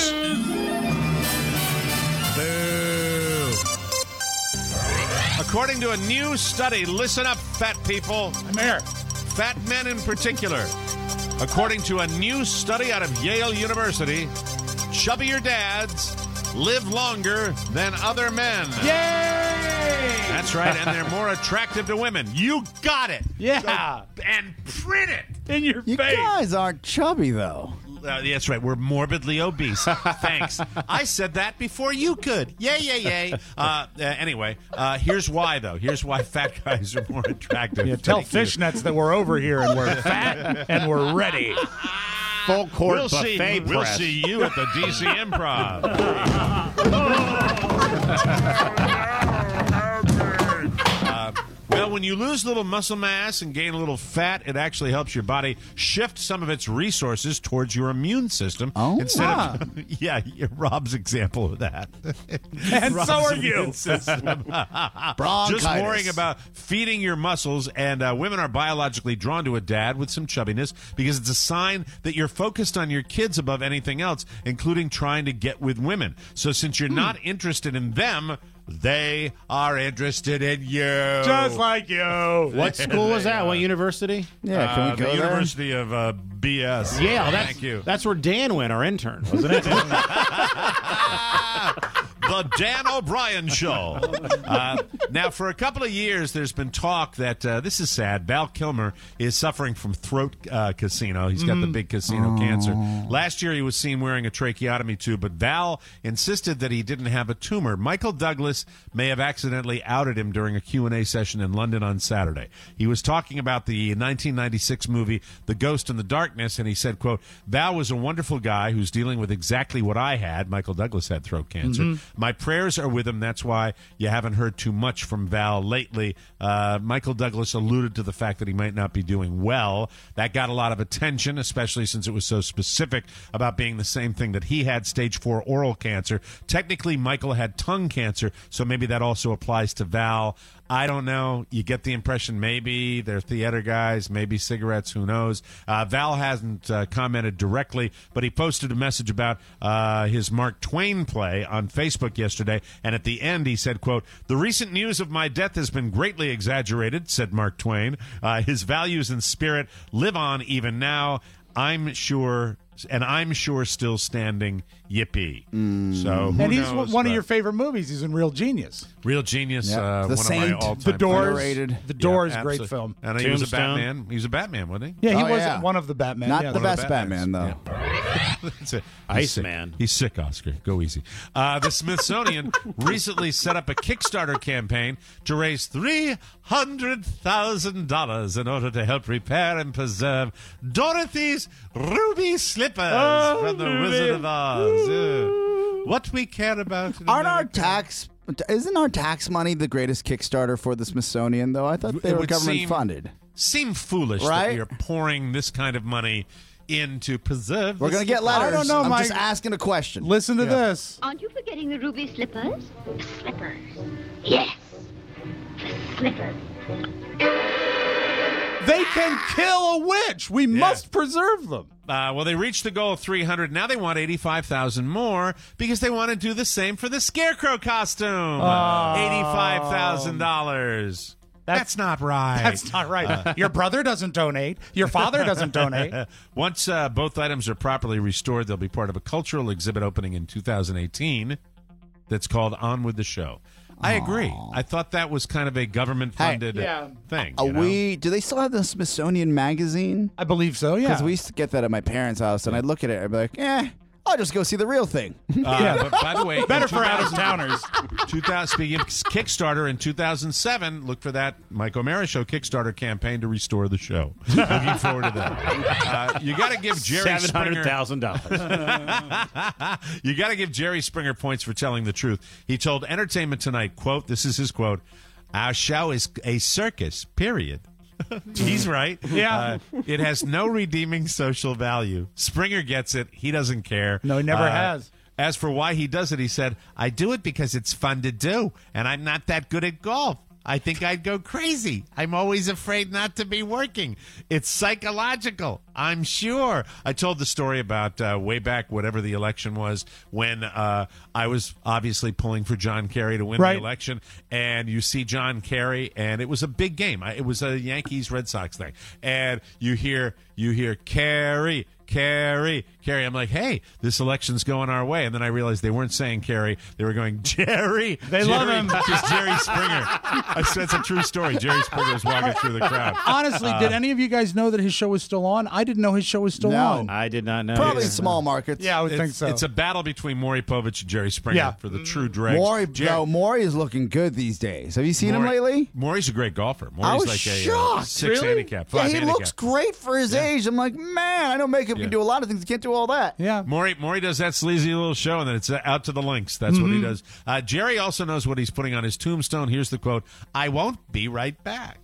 Boo. According to a new study, listen up, fat people. I'm here. Fat men in particular. According to a new study out of Yale University, chubbier dads live longer than other men. Yay! That's right, and they're more attractive to women. You got it. Yeah. So- and print it. In your You face. guys aren't chubby, though. Uh, that's right. We're morbidly obese. Thanks. I said that before you could. Yay, yay, yay. Uh, uh, anyway, uh, here's why, though. Here's why fat guys are more attractive. Yeah, tell Thank you. fishnets that we're over here and we're fat and we're ready. Full court We'll see. buffet We'll press. see you at the D C Improv. uh, well, when you lose a little muscle mass and gain a little fat, it actually helps your body shift some of its resources towards your immune system. Oh, instead ah. of yeah, Rob's example of that. And Rob's so are you. immune system. Bronchitis. Just worrying about feeding your muscles, and uh, women are biologically drawn to a dad with some chubbiness because it's a sign that you're focused on your kids above anything else, including trying to get with women. So since you're not interested in them, they are interested in you. Just like you. What school was that? What university? Yeah, can Uh, we go the there? University of uh, B S. Yeah, that's, Thank you. That's where Dan went, our intern, wasn't it? The Dan O'Brien Show. Uh, now, for a couple of years, there's been talk that uh, this is sad. Val Kilmer is suffering from throat uh, casino. He's got the big casino cancer. Last year, he was seen wearing a tracheotomy tube, but Val insisted that he didn't have a tumor. Michael Douglas may have accidentally outed him during a Q and A session in London on Saturday. He was talking about the nineteen ninety-six movie The Ghost in the Darkness, and he said, quote, Val was a wonderful guy who's dealing with exactly what I had. Michael Douglas had throat cancer. Mm-hmm. My prayers are with him. That's why you haven't heard too much from Val lately. Uh, Michael Douglas alluded to the fact that he might not be doing well. That got a lot of attention, especially since it was so specific about being the same thing that he had, stage four oral cancer. Technically, Michael had tongue cancer, so maybe that also applies to Val. I don't know. You get the impression maybe they're theater guys, maybe cigarettes, who knows. Uh, Val hasn't uh, commented directly, but he posted a message about uh, his Mark Twain play on Facebook yesterday, and at the end he said, quote, the recent news of my death has been greatly exaggerated, said Mark Twain. Uh, his values and spirit live on even now. I'm sure... And I'm sure still standing. Yippee! Mm. So, who and he's knows, one of but- your favorite movies. He's in Real Genius. Real Genius, Yep. uh, The one Saint, of my all-time The Doors. Underrated. The Doors, Yeah, great absolutely. film. And he was a Tombstone. Batman. He was a Batman, wasn't Yeah, he Oh, was yeah. one of the Batman. Not yes. the One of best the Batman, though. he? That's it. He's Iceman. sick. He's sick, Oscar. Go easy. Uh, the Smithsonian recently set up a Kickstarter campaign to raise three hundred thousand dollars in order to help repair and preserve Dorothy's ruby slippers Oh, from the ruby. Wizard of Oz. Uh, what we care about. in Aren't our America. tax... Isn't our tax money the greatest Kickstarter for the Smithsonian, though? I thought they It were would government seem- funded. Seem foolish that Right? we are pouring this kind of money in to preserve. We're the going to get slippers. letters. I don't know, I'm Mike. just asking a question. Listen to this. Aren't you forgetting the ruby slippers? The slippers. Yes. The slippers. They can kill a witch. We must preserve them. Uh, well, they reached the goal of three hundred. Now they want eighty-five thousand more because they want to do the same for the Scarecrow costume. eighty-five thousand dollars. That's, not right. That's not right. Your brother doesn't donate. Your father doesn't donate. Once uh, both items are properly restored, they'll be part of a cultural exhibit opening in two thousand eighteen that's called On With the Show. I agree. I thought that was kind of a government-funded Hey, yeah. thing. Are you know? we? Do they still have the Smithsonian magazine? I believe so, yeah. Because we used to get that at my parents' house, and I'd look at it, I'd be like, eh, I'll just go see the real thing. Uh, Yeah. But by the way, Better in for out-of-towners. two thousand, speaking of Kickstarter, in two thousand seven, look for that Mike O'Mara Show Kickstarter campaign to restore the show. Looking forward to that. Uh, you got to give Jerry Seven Springer hundred thousand dollars. You got to give Jerry Springer points for telling the truth. He told Entertainment Tonight, quote, this is his quote, our show is a circus, period. He's right. Yeah. Uh, it has no redeeming social value. Springer gets it. He doesn't care. No, he never Uh, has. As for why he does it, he said, I do it because it's fun to do, and I'm not that good at golf. I think I'd go crazy. I'm always afraid not to be working. It's psychological, I'm sure. I told the story about uh, way back, whatever the election was, when uh, I was obviously pulling for John Kerry to win Right. the election, and you see John Kerry, and it was a big game. I, it was a Yankees-Red Sox thing, and you hear you hear Kerry, Kerry, Kerry. I'm like, hey, this election's going our way. And then I realized they weren't saying Kerry. They were going, Jerry. They Jerry, love him. Just Jerry Springer. I said it's a true story. Jerry Springer was walking through the crowd. Honestly, Uh, did any of you guys know that his show was still on? I didn't know his show was still No. on. I did not know. Probably in either. small markets. Yeah, I would it's, think so. It's a battle between Maury Povich and Jerry Springer Yeah. for the true dregs. Maury, Jer- no, Maury is looking good these days. Have you seen Maury- him lately? Maury's a great golfer. I Maury's was like a uh, shocked. six Really? handicap, Yeah, five he handicap. looks great for his age. I'm like, man, I know making Jacob Yeah. can do a lot of things. He can't do all that. Yeah. Maury, Maury does that sleazy little show, and then it's uh, out to the links. That's what he Mhm. does. Uh, Jerry also knows what he's putting on his tombstone. Here's the quote: "I won't be right back."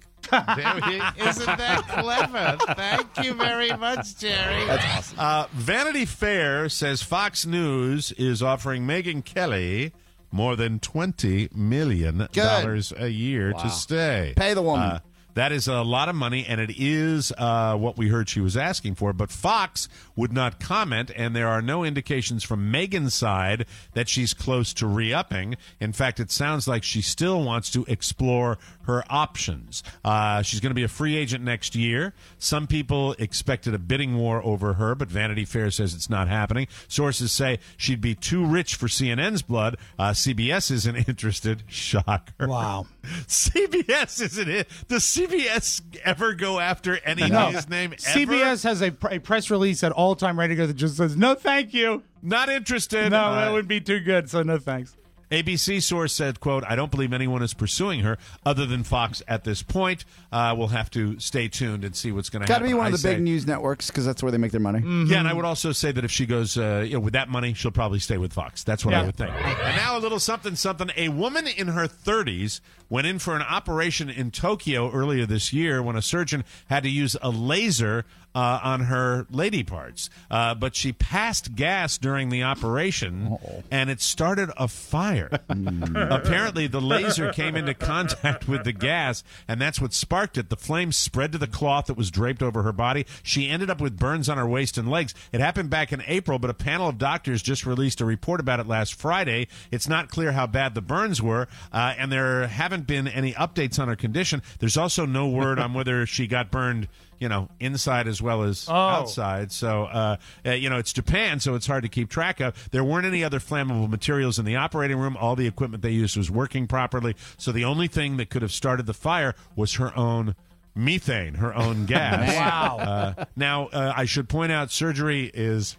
Isn't that clever? Thank you very much, Jerry. That's awesome. Uh, Vanity Fair says Fox News is offering Megyn Kelly more than twenty million dollars a year Wow. to stay. Pay the woman. Uh, that is a lot of money, and it is uh, what we heard she was asking for. But Fox would not comment, and there are no indications from Megyn's side that she's close to re-upping. In fact, it sounds like she still wants to explore her options. Uh, she's going to be a free agent next year. Some people expected a bidding war over her, but Vanity Fair says it's not happening. Sources say she'd be too rich for C N N's blood. Uh, C B S isn't interested. Shocker. Wow. C B S isn't it? Does C B S ever go after any No. of his name ever? C B S has a, pr- a press release at all time ready to go that just says, no, thank you. Not interested. No, Uh, that would be too good, so no thanks. A B C source said, quote, "I don't believe anyone is pursuing her other than Fox at this point. Uh, we'll have to stay tuned and see what's going to Got happen." to be one I of the say- big news networks because that's where they make their money. Yeah, and I would also say that if she goes uh, you know, with that money, she'll probably stay with Fox. That's what I Yeah. would think. And now a little something, something. A woman in her thirties went in for an operation in Tokyo earlier this year when a surgeon had to use a laser uh, on her lady parts. Uh, but she passed gas during the operation, Uh-oh. and it started a fire. Apparently, the laser came into contact with the gas, and that's what sparked it. The flames spread to the cloth that was draped over her body. She ended up with burns on her waist and legs. It happened back in April, but a panel of doctors just released a report about it last Friday. It's not clear how bad the burns were, uh, and there haven't been any updates on her condition. There's also no word on whether she got burned, you know, inside as well as Oh. outside. So, uh, uh, you know, it's Japan, so it's hard to keep track of. There weren't any other flammable materials in the operating room. All the equipment they used was working properly. So the only thing that could have started the fire was her own methane, her own gas. Wow. Uh, now, uh, I should point out surgery is...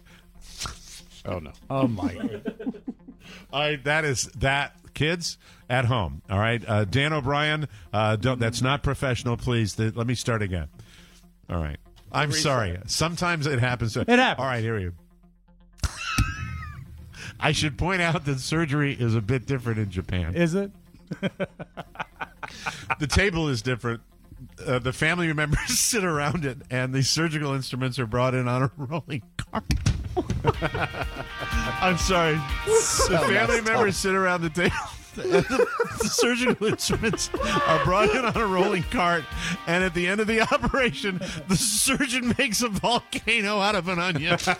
Oh, no. Oh, my. I, that is that... Kids at home, all right. Uh, Dan O'Brien, uh, don't. That's not professional. Please, th- let me start again. All right. I'm sorry. Sometimes it happens. It happens. All right, here we go. I should point out that surgery is a bit different in Japan. Is it? The table is different. Uh, the family members sit around it, and the surgical instruments are brought in on a rolling cart. I'm sorry. The family members sit around the table. The, the surgical instruments are brought in on a rolling cart, and at the end of the operation, the surgeon makes a volcano out of an onion. I'm sorry.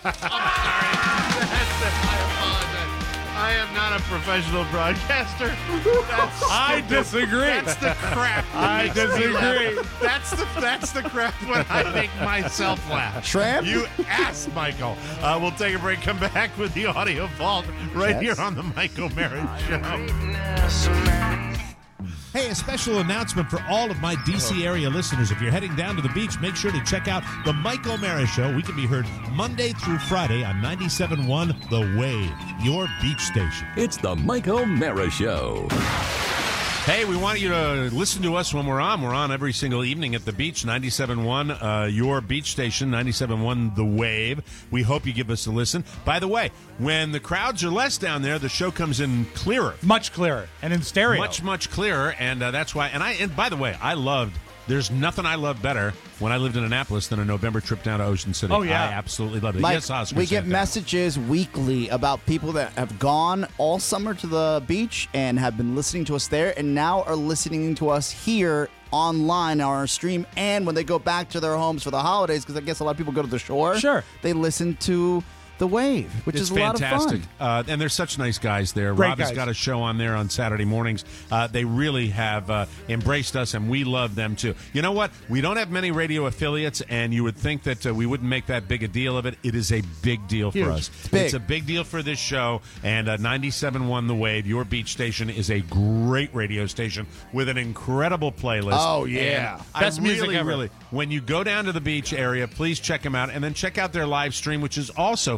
I apologize. I am not a professional broadcaster. That's I stupid. disagree. That's the crap. that I makes me disagree. laugh. That's the that's the crap when I make myself laugh. Shrimp? You ass, Michael. Uh, we'll take a break. Come back with the audio vault right Yes. here on the Mike O'Meara Show. Hey, a special announcement for all of my D C area listeners. If you're heading down to the beach, make sure to check out the Mike O'Meara Show. We can be heard Monday through Friday on ninety-seven point one The Wave, your beach station. It's the Mike O'Meara Show. Hey, we want you to listen to us when we're on. We're on every single evening at the beach, ninety-seven point one, uh, your beach station, ninety-seven point one The Wave. We hope you give us a listen. By the way, when the crowds are less down there, the show comes in clearer. Much clearer and in stereo. Much, much clearer, and uh, that's why. And I, and by the way, I loved. There's nothing I loved better when I lived in Annapolis than a November trip down to Ocean City. Oh, yeah. I absolutely loved it. Like, yes, Oscar. we get said that. messages weekly about people that have gone all summer to the beach and have been listening to us there and now are listening to us here online on our stream. And when they go back to their homes for the holidays, because I guess a lot of people go to the shore, Sure. they listen to The Wave, which it's is a lot fantastic. of fun. Uh, and they're such nice guys there. Great Rob has guys. got a show on there on Saturday mornings. Uh, they really have uh, embraced us, and we love them too. You know what? We don't have many radio affiliates, and you would think that uh, we wouldn't make that big a deal of it. It is a big deal Huge. for us. It's big. a big deal for this show, and uh, ninety-seven point one The Wave, your beach station, is a great radio station with an incredible playlist. Oh, yeah. And I Best music really, ever. really, when you go down to the beach area, please check them out, and then check out their live stream, which is also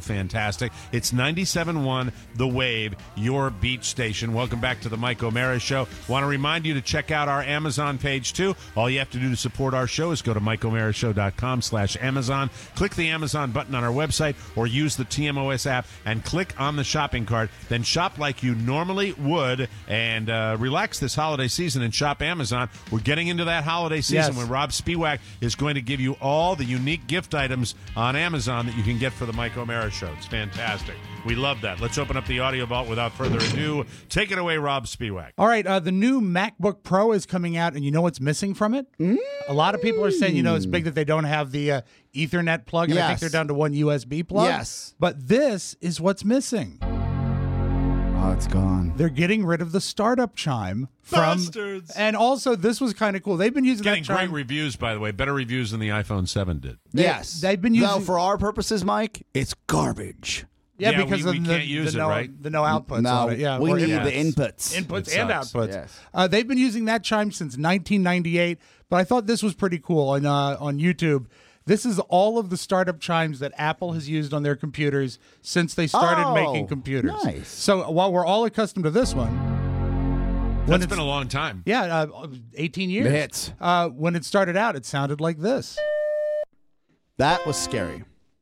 fantastic. It's ninety-seven point one The Wave, your beach station. Welcome back to the Mike O'Mara Show. Want to remind you to check out our Amazon page, too. All you have to do to support our show is go to mike o'mara show dot com slash Amazon, click the Amazon button on our website, or use the T M O S app and click on the shopping cart. Then shop like you normally would and uh, relax this holiday season and shop Amazon. We're getting into that holiday season Yes. when Rob Spiewak is going to give you all the unique gift items on Amazon that you can get for the Mike O'Mara Show. It's fantastic. We love that. Let's open up the audio vault without further ado. Take it away, Rob Spiewak. All right, uh, the new MacBook Pro is coming out, and you know what's missing from it? Mm. A lot of people are saying, you know, it's big that they don't have the uh, Ethernet plug, and I think Yes. they're down to one U S B plug. Yes. But this is what's missing. Oh, it's gone. They're getting rid of the startup chime from, Bastards. and also this was kind of cool. They've been using Getting that chime. great reviews, by the way. Better reviews than the iPhone seven did. They- Yes. they've been using. Though, for our purposes, Mike, it's garbage. Yeah, Yeah, because we- we of the, can't use the it, no, right? the no outputs No, on it. Yeah, we or need inputs. the inputs. Inputs It and sucks. outputs. Yes. Uh, they've been using that chime since nineteen ninety-eight, but I thought this was pretty cool on uh, on YouTube. This is all of the startup chimes that Apple has used on their computers since they started Oh, making computers. nice. So while we're all accustomed to this one, when That's it's been a long time. yeah, uh, eighteen years. The hits. Uh, when it started out, it sounded like this. That was scary.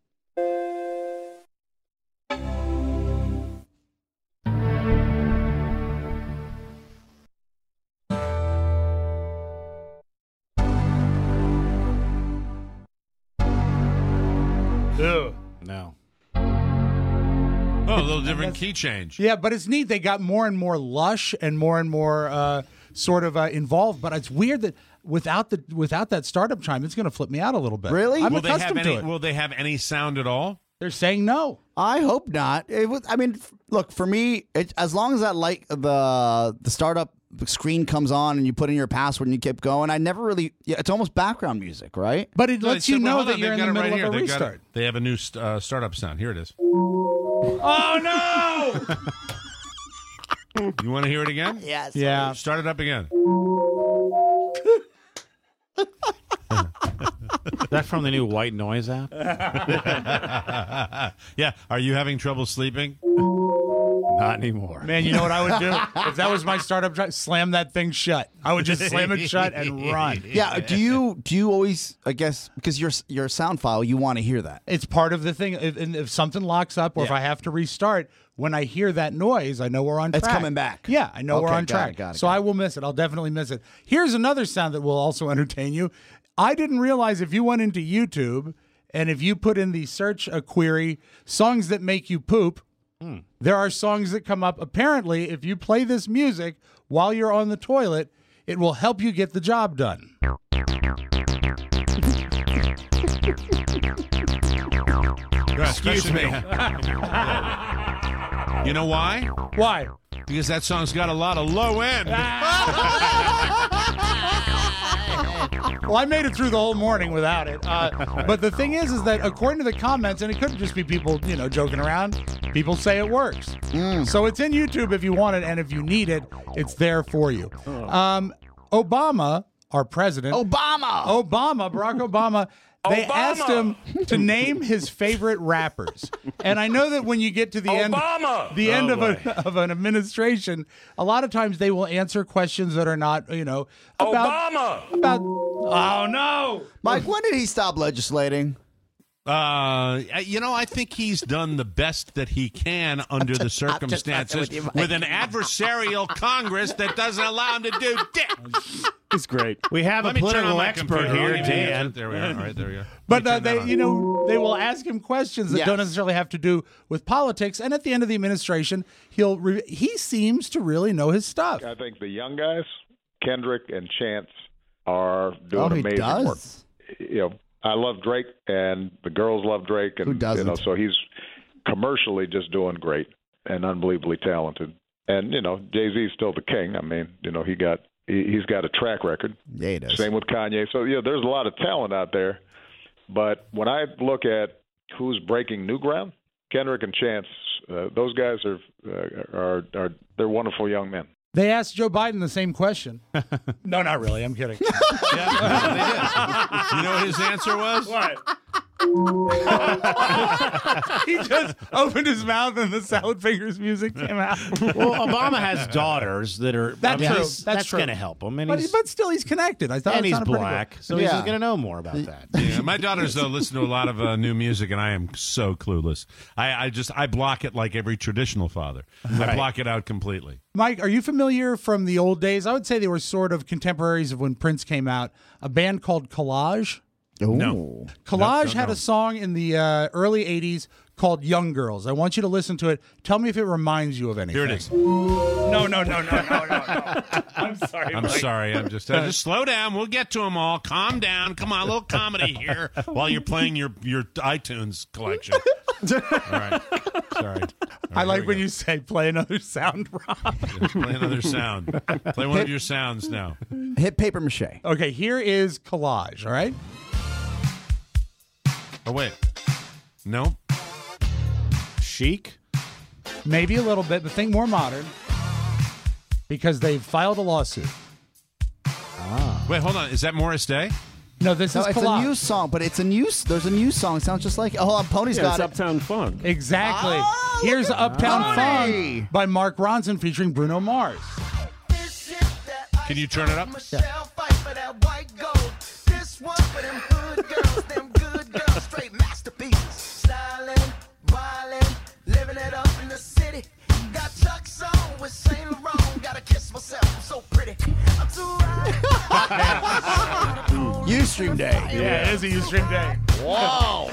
No. Oh, a little different key change. Yeah, but it's neat. They got more and more lush and more and more uh, sort of uh, involved. But it's weird that without the without that startup chime, it's going to flip me out a little bit. Really? I'm Will they have accustomed any? to it. Will they have any sound at all? They're saying no. I hope not. It was. I mean, f- look, for me, it, as long as that like the the startup screen comes on and you put in your password and you keep going, I never really. Yeah, it's almost background music, right? But it No, lets they you said- well, know hold that on, you're they've in the got it middle right of a here. They've got it. restart. They have a new st- uh, startup sound. Here it is. Oh no! You want to hear it again? Yes. Yeah. Start it up again. That from the new White Noise app? Yeah. Are you having trouble sleeping? Not anymore. Man, you know what I would do if that was my startup chime? Slam that thing shut. I would just slam it shut and run. Yeah. Do you do you always? I guess because your your sound file, you want to hear that. It's part of the thing. If, and if something locks up or if Yeah. I have to restart, when I hear that noise, I know we're on It's track. coming back. Yeah, I know we're Okay, on got it, track. got it, so got I will miss it. I'll definitely miss it. Here's another sound that will also entertain you. I didn't realize if you went into YouTube and if you put in the search uh, query songs that make you poop, Hmm. there are songs that come up. Apparently, if you play this music while you're on the toilet, it will help you get the job done. Excuse me. You know why? Why? Because that song's got a lot of low end. Well, I made it through the whole morning without it. Uh, but the thing is, is that according to the comments, and it could just be people, you know, joking around, people say it works. Mm. So it's in YouTube if you want it, and if you need it, it's there for you. Um, Obama, our president, Obama, Obama, Barack Obama. They asked him to name his favorite rappers, and I know that when you get to the end, the end Oh, of a, of an administration, a lot of times they will answer questions that are not, you know, about about. Oh no, Mike, when did he stop legislating? Uh, you know, I think he's done the best that he can under the circumstances with you, Mike. with an adversarial Congress that doesn't allow him to do dick. He's great. We have Let a me turn political on my expert computer. here, I'll give you the answer. Dan. There we are. All right, there we are. But Let me uh, turn that they, on. you know, they will ask him questions that Yes. don't necessarily have to do with politics. And at the end of the administration, he'll re- he seems to really know his stuff. I think the young guys, Kendrick and Chance, are doing Oh, he amazing does? work. You know, I love Drake, and the girls love Drake, and Who doesn't? you know, so he's commercially just doing great and unbelievably talented. And you know, Jay-Z's still the king. I mean, you know, he got he, he's got a track record. Yeah, he does. Same with Kanye. So yeah, there's a lot of talent out there. But when I look at who's breaking new ground, Kendrick and Chance, uh, those guys are, uh, are are they're wonderful young men. They asked Joe Biden the same question. No, not really. I'm kidding. Yeah, they did. You know what his answer was? What? He just opened his mouth and the Salad Fingers music came out. Well, Obama has daughters that are. That's I mean, true. he's- That's That's true. going to help him, and But, he's but still, he's connected. I thought and it he's sounded pretty black, good. so he's Yeah. going to know more about that. Yeah, my daughters though listen to a lot of uh, new music, and I am so clueless. I, I just I block it like every traditional father. I Right. block it out completely. Mike, are you familiar from the old days? I would say they were sort of contemporaries of when Prince came out. A band called Collage. No. Collage Nope, don't had know. a song in the uh, early eighties called Young Girls. I want you to listen to it. Tell me if it reminds you of anything. Here it is. No, no, no, no, no, no, no. I'm sorry. I'm Mike. sorry. I'm just uh, just slow down. We'll get to them all. Calm down. Come on, a little comedy here while you're playing your your iTunes collection. All right. Sorry. All I right, like here when we you say play another sound, Rob. go. Play another sound. Play one of your sounds now. Hit paper mache. Okay, here is Collage, all right? Oh wait. No. Chic. Maybe a little bit, but think more modern because they filed a lawsuit. Wait, hold on. Is that Morris Day? No, this No, is it's Collage. a new song, but it's a new. There's a new song. It sounds just like. Oh, hold on, Pony's Yeah, got it's it. Uptown Funk. Exactly. Oh, Here's Uptown Pony. Funk by Mark Ronson featuring Bruno Mars. Can you turn it up? Ustream Day. Yeah, it is a Ustream Day. Whoa.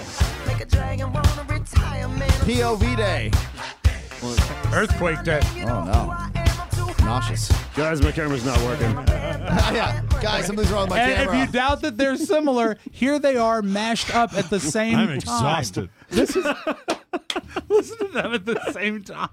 P O V Day. Earthquake Day. Oh no. Nauseous. Guys, my camera's not working. Yeah, guys, something's wrong with my And camera. if you doubt that they're similar, here they are mashed up at the same I'm time. exhausted. This is listen to them at the same time.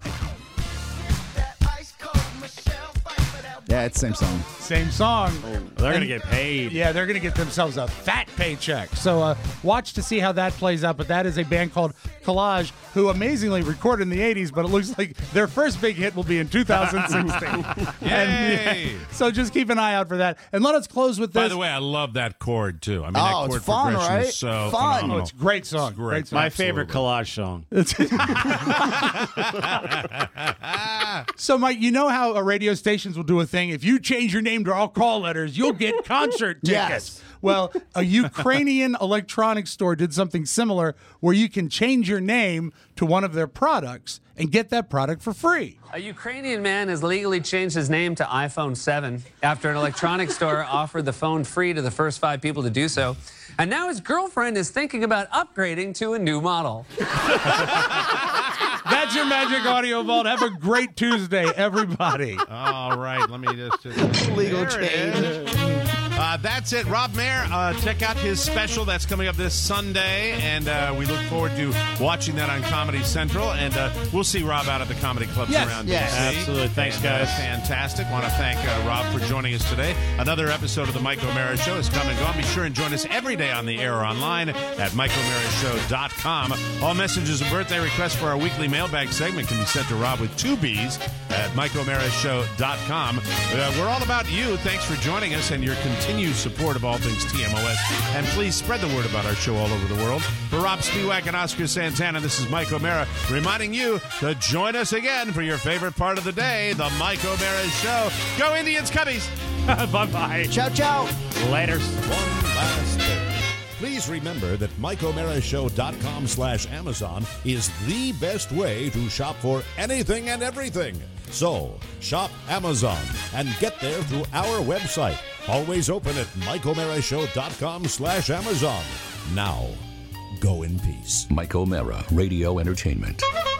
Yeah, it's the same song. Same song. They're going And- to get paid. Yeah, they're going to get themselves a fat paycheck. So uh, watch to see how that plays out. But that is a band called Collage, who amazingly recorded in the eighties, but it looks like their first big hit will be in two thousand sixteen. And, Yay. yeah, so just keep an eye out for that. And let us close with this. By the way, I love that chord too. I mean, Oh, that it's chord fun, progression right? is so Fun. phenomenal. Oh, it's a great song. It's great. Great song. My favorite Collage song. So, Mike, you know how uh, radio stations will do a thing? If you change your name to all call letters, you'll get concert tickets. Yes. Well, a Ukrainian electronics store did something similar where you can change your name to one of their products and get that product for free. A Ukrainian man has legally changed his name to iPhone seven after an electronics store offered the phone free to the first five people to do so. And now his girlfriend is thinking about upgrading to a new model. That's your Magic Audio Vault. Have a great Tuesday, everybody. All right, let me just, just Legal there it change. is. Uh, that's it. Rob Mayer, uh, check out his special that's coming up this Sunday, and uh, we look forward to watching that on Comedy Central. And uh, we'll see Rob out at the comedy clubs Yes, around yes. D C. Absolutely. Thanks, And, uh, guys. fantastic. Want to thank uh, Rob for joining us today. Another episode of the Mike O'Mara Show is come and gone. Be sure and join us every day on the air or online at mike o'mara show dot com. All messages and birthday requests for our weekly mailbag segment can be sent to Rob with two B's at mike o'mara show dot com. Uh, we're all about you. Thanks for joining us and your continued support of all things T M O S. And please spread the word about our show all over the world. For Rob Spiewak and Oscar Santana, this is Mike O'Mara reminding you to join us again for your favorite part of the day, the Mike O'Mara Show. Go Indians, Cubbies! Bye-bye. Ciao, ciao. Laters. One last thing. Please remember that mike o'mara show dot com slash Amazon is the best way to shop for anything and everything. So, shop Amazon and get there through our website. Always open at mike o'mara show dot com slash Amazon. Now, go in peace. Mike O'Mara, Radio Entertainment.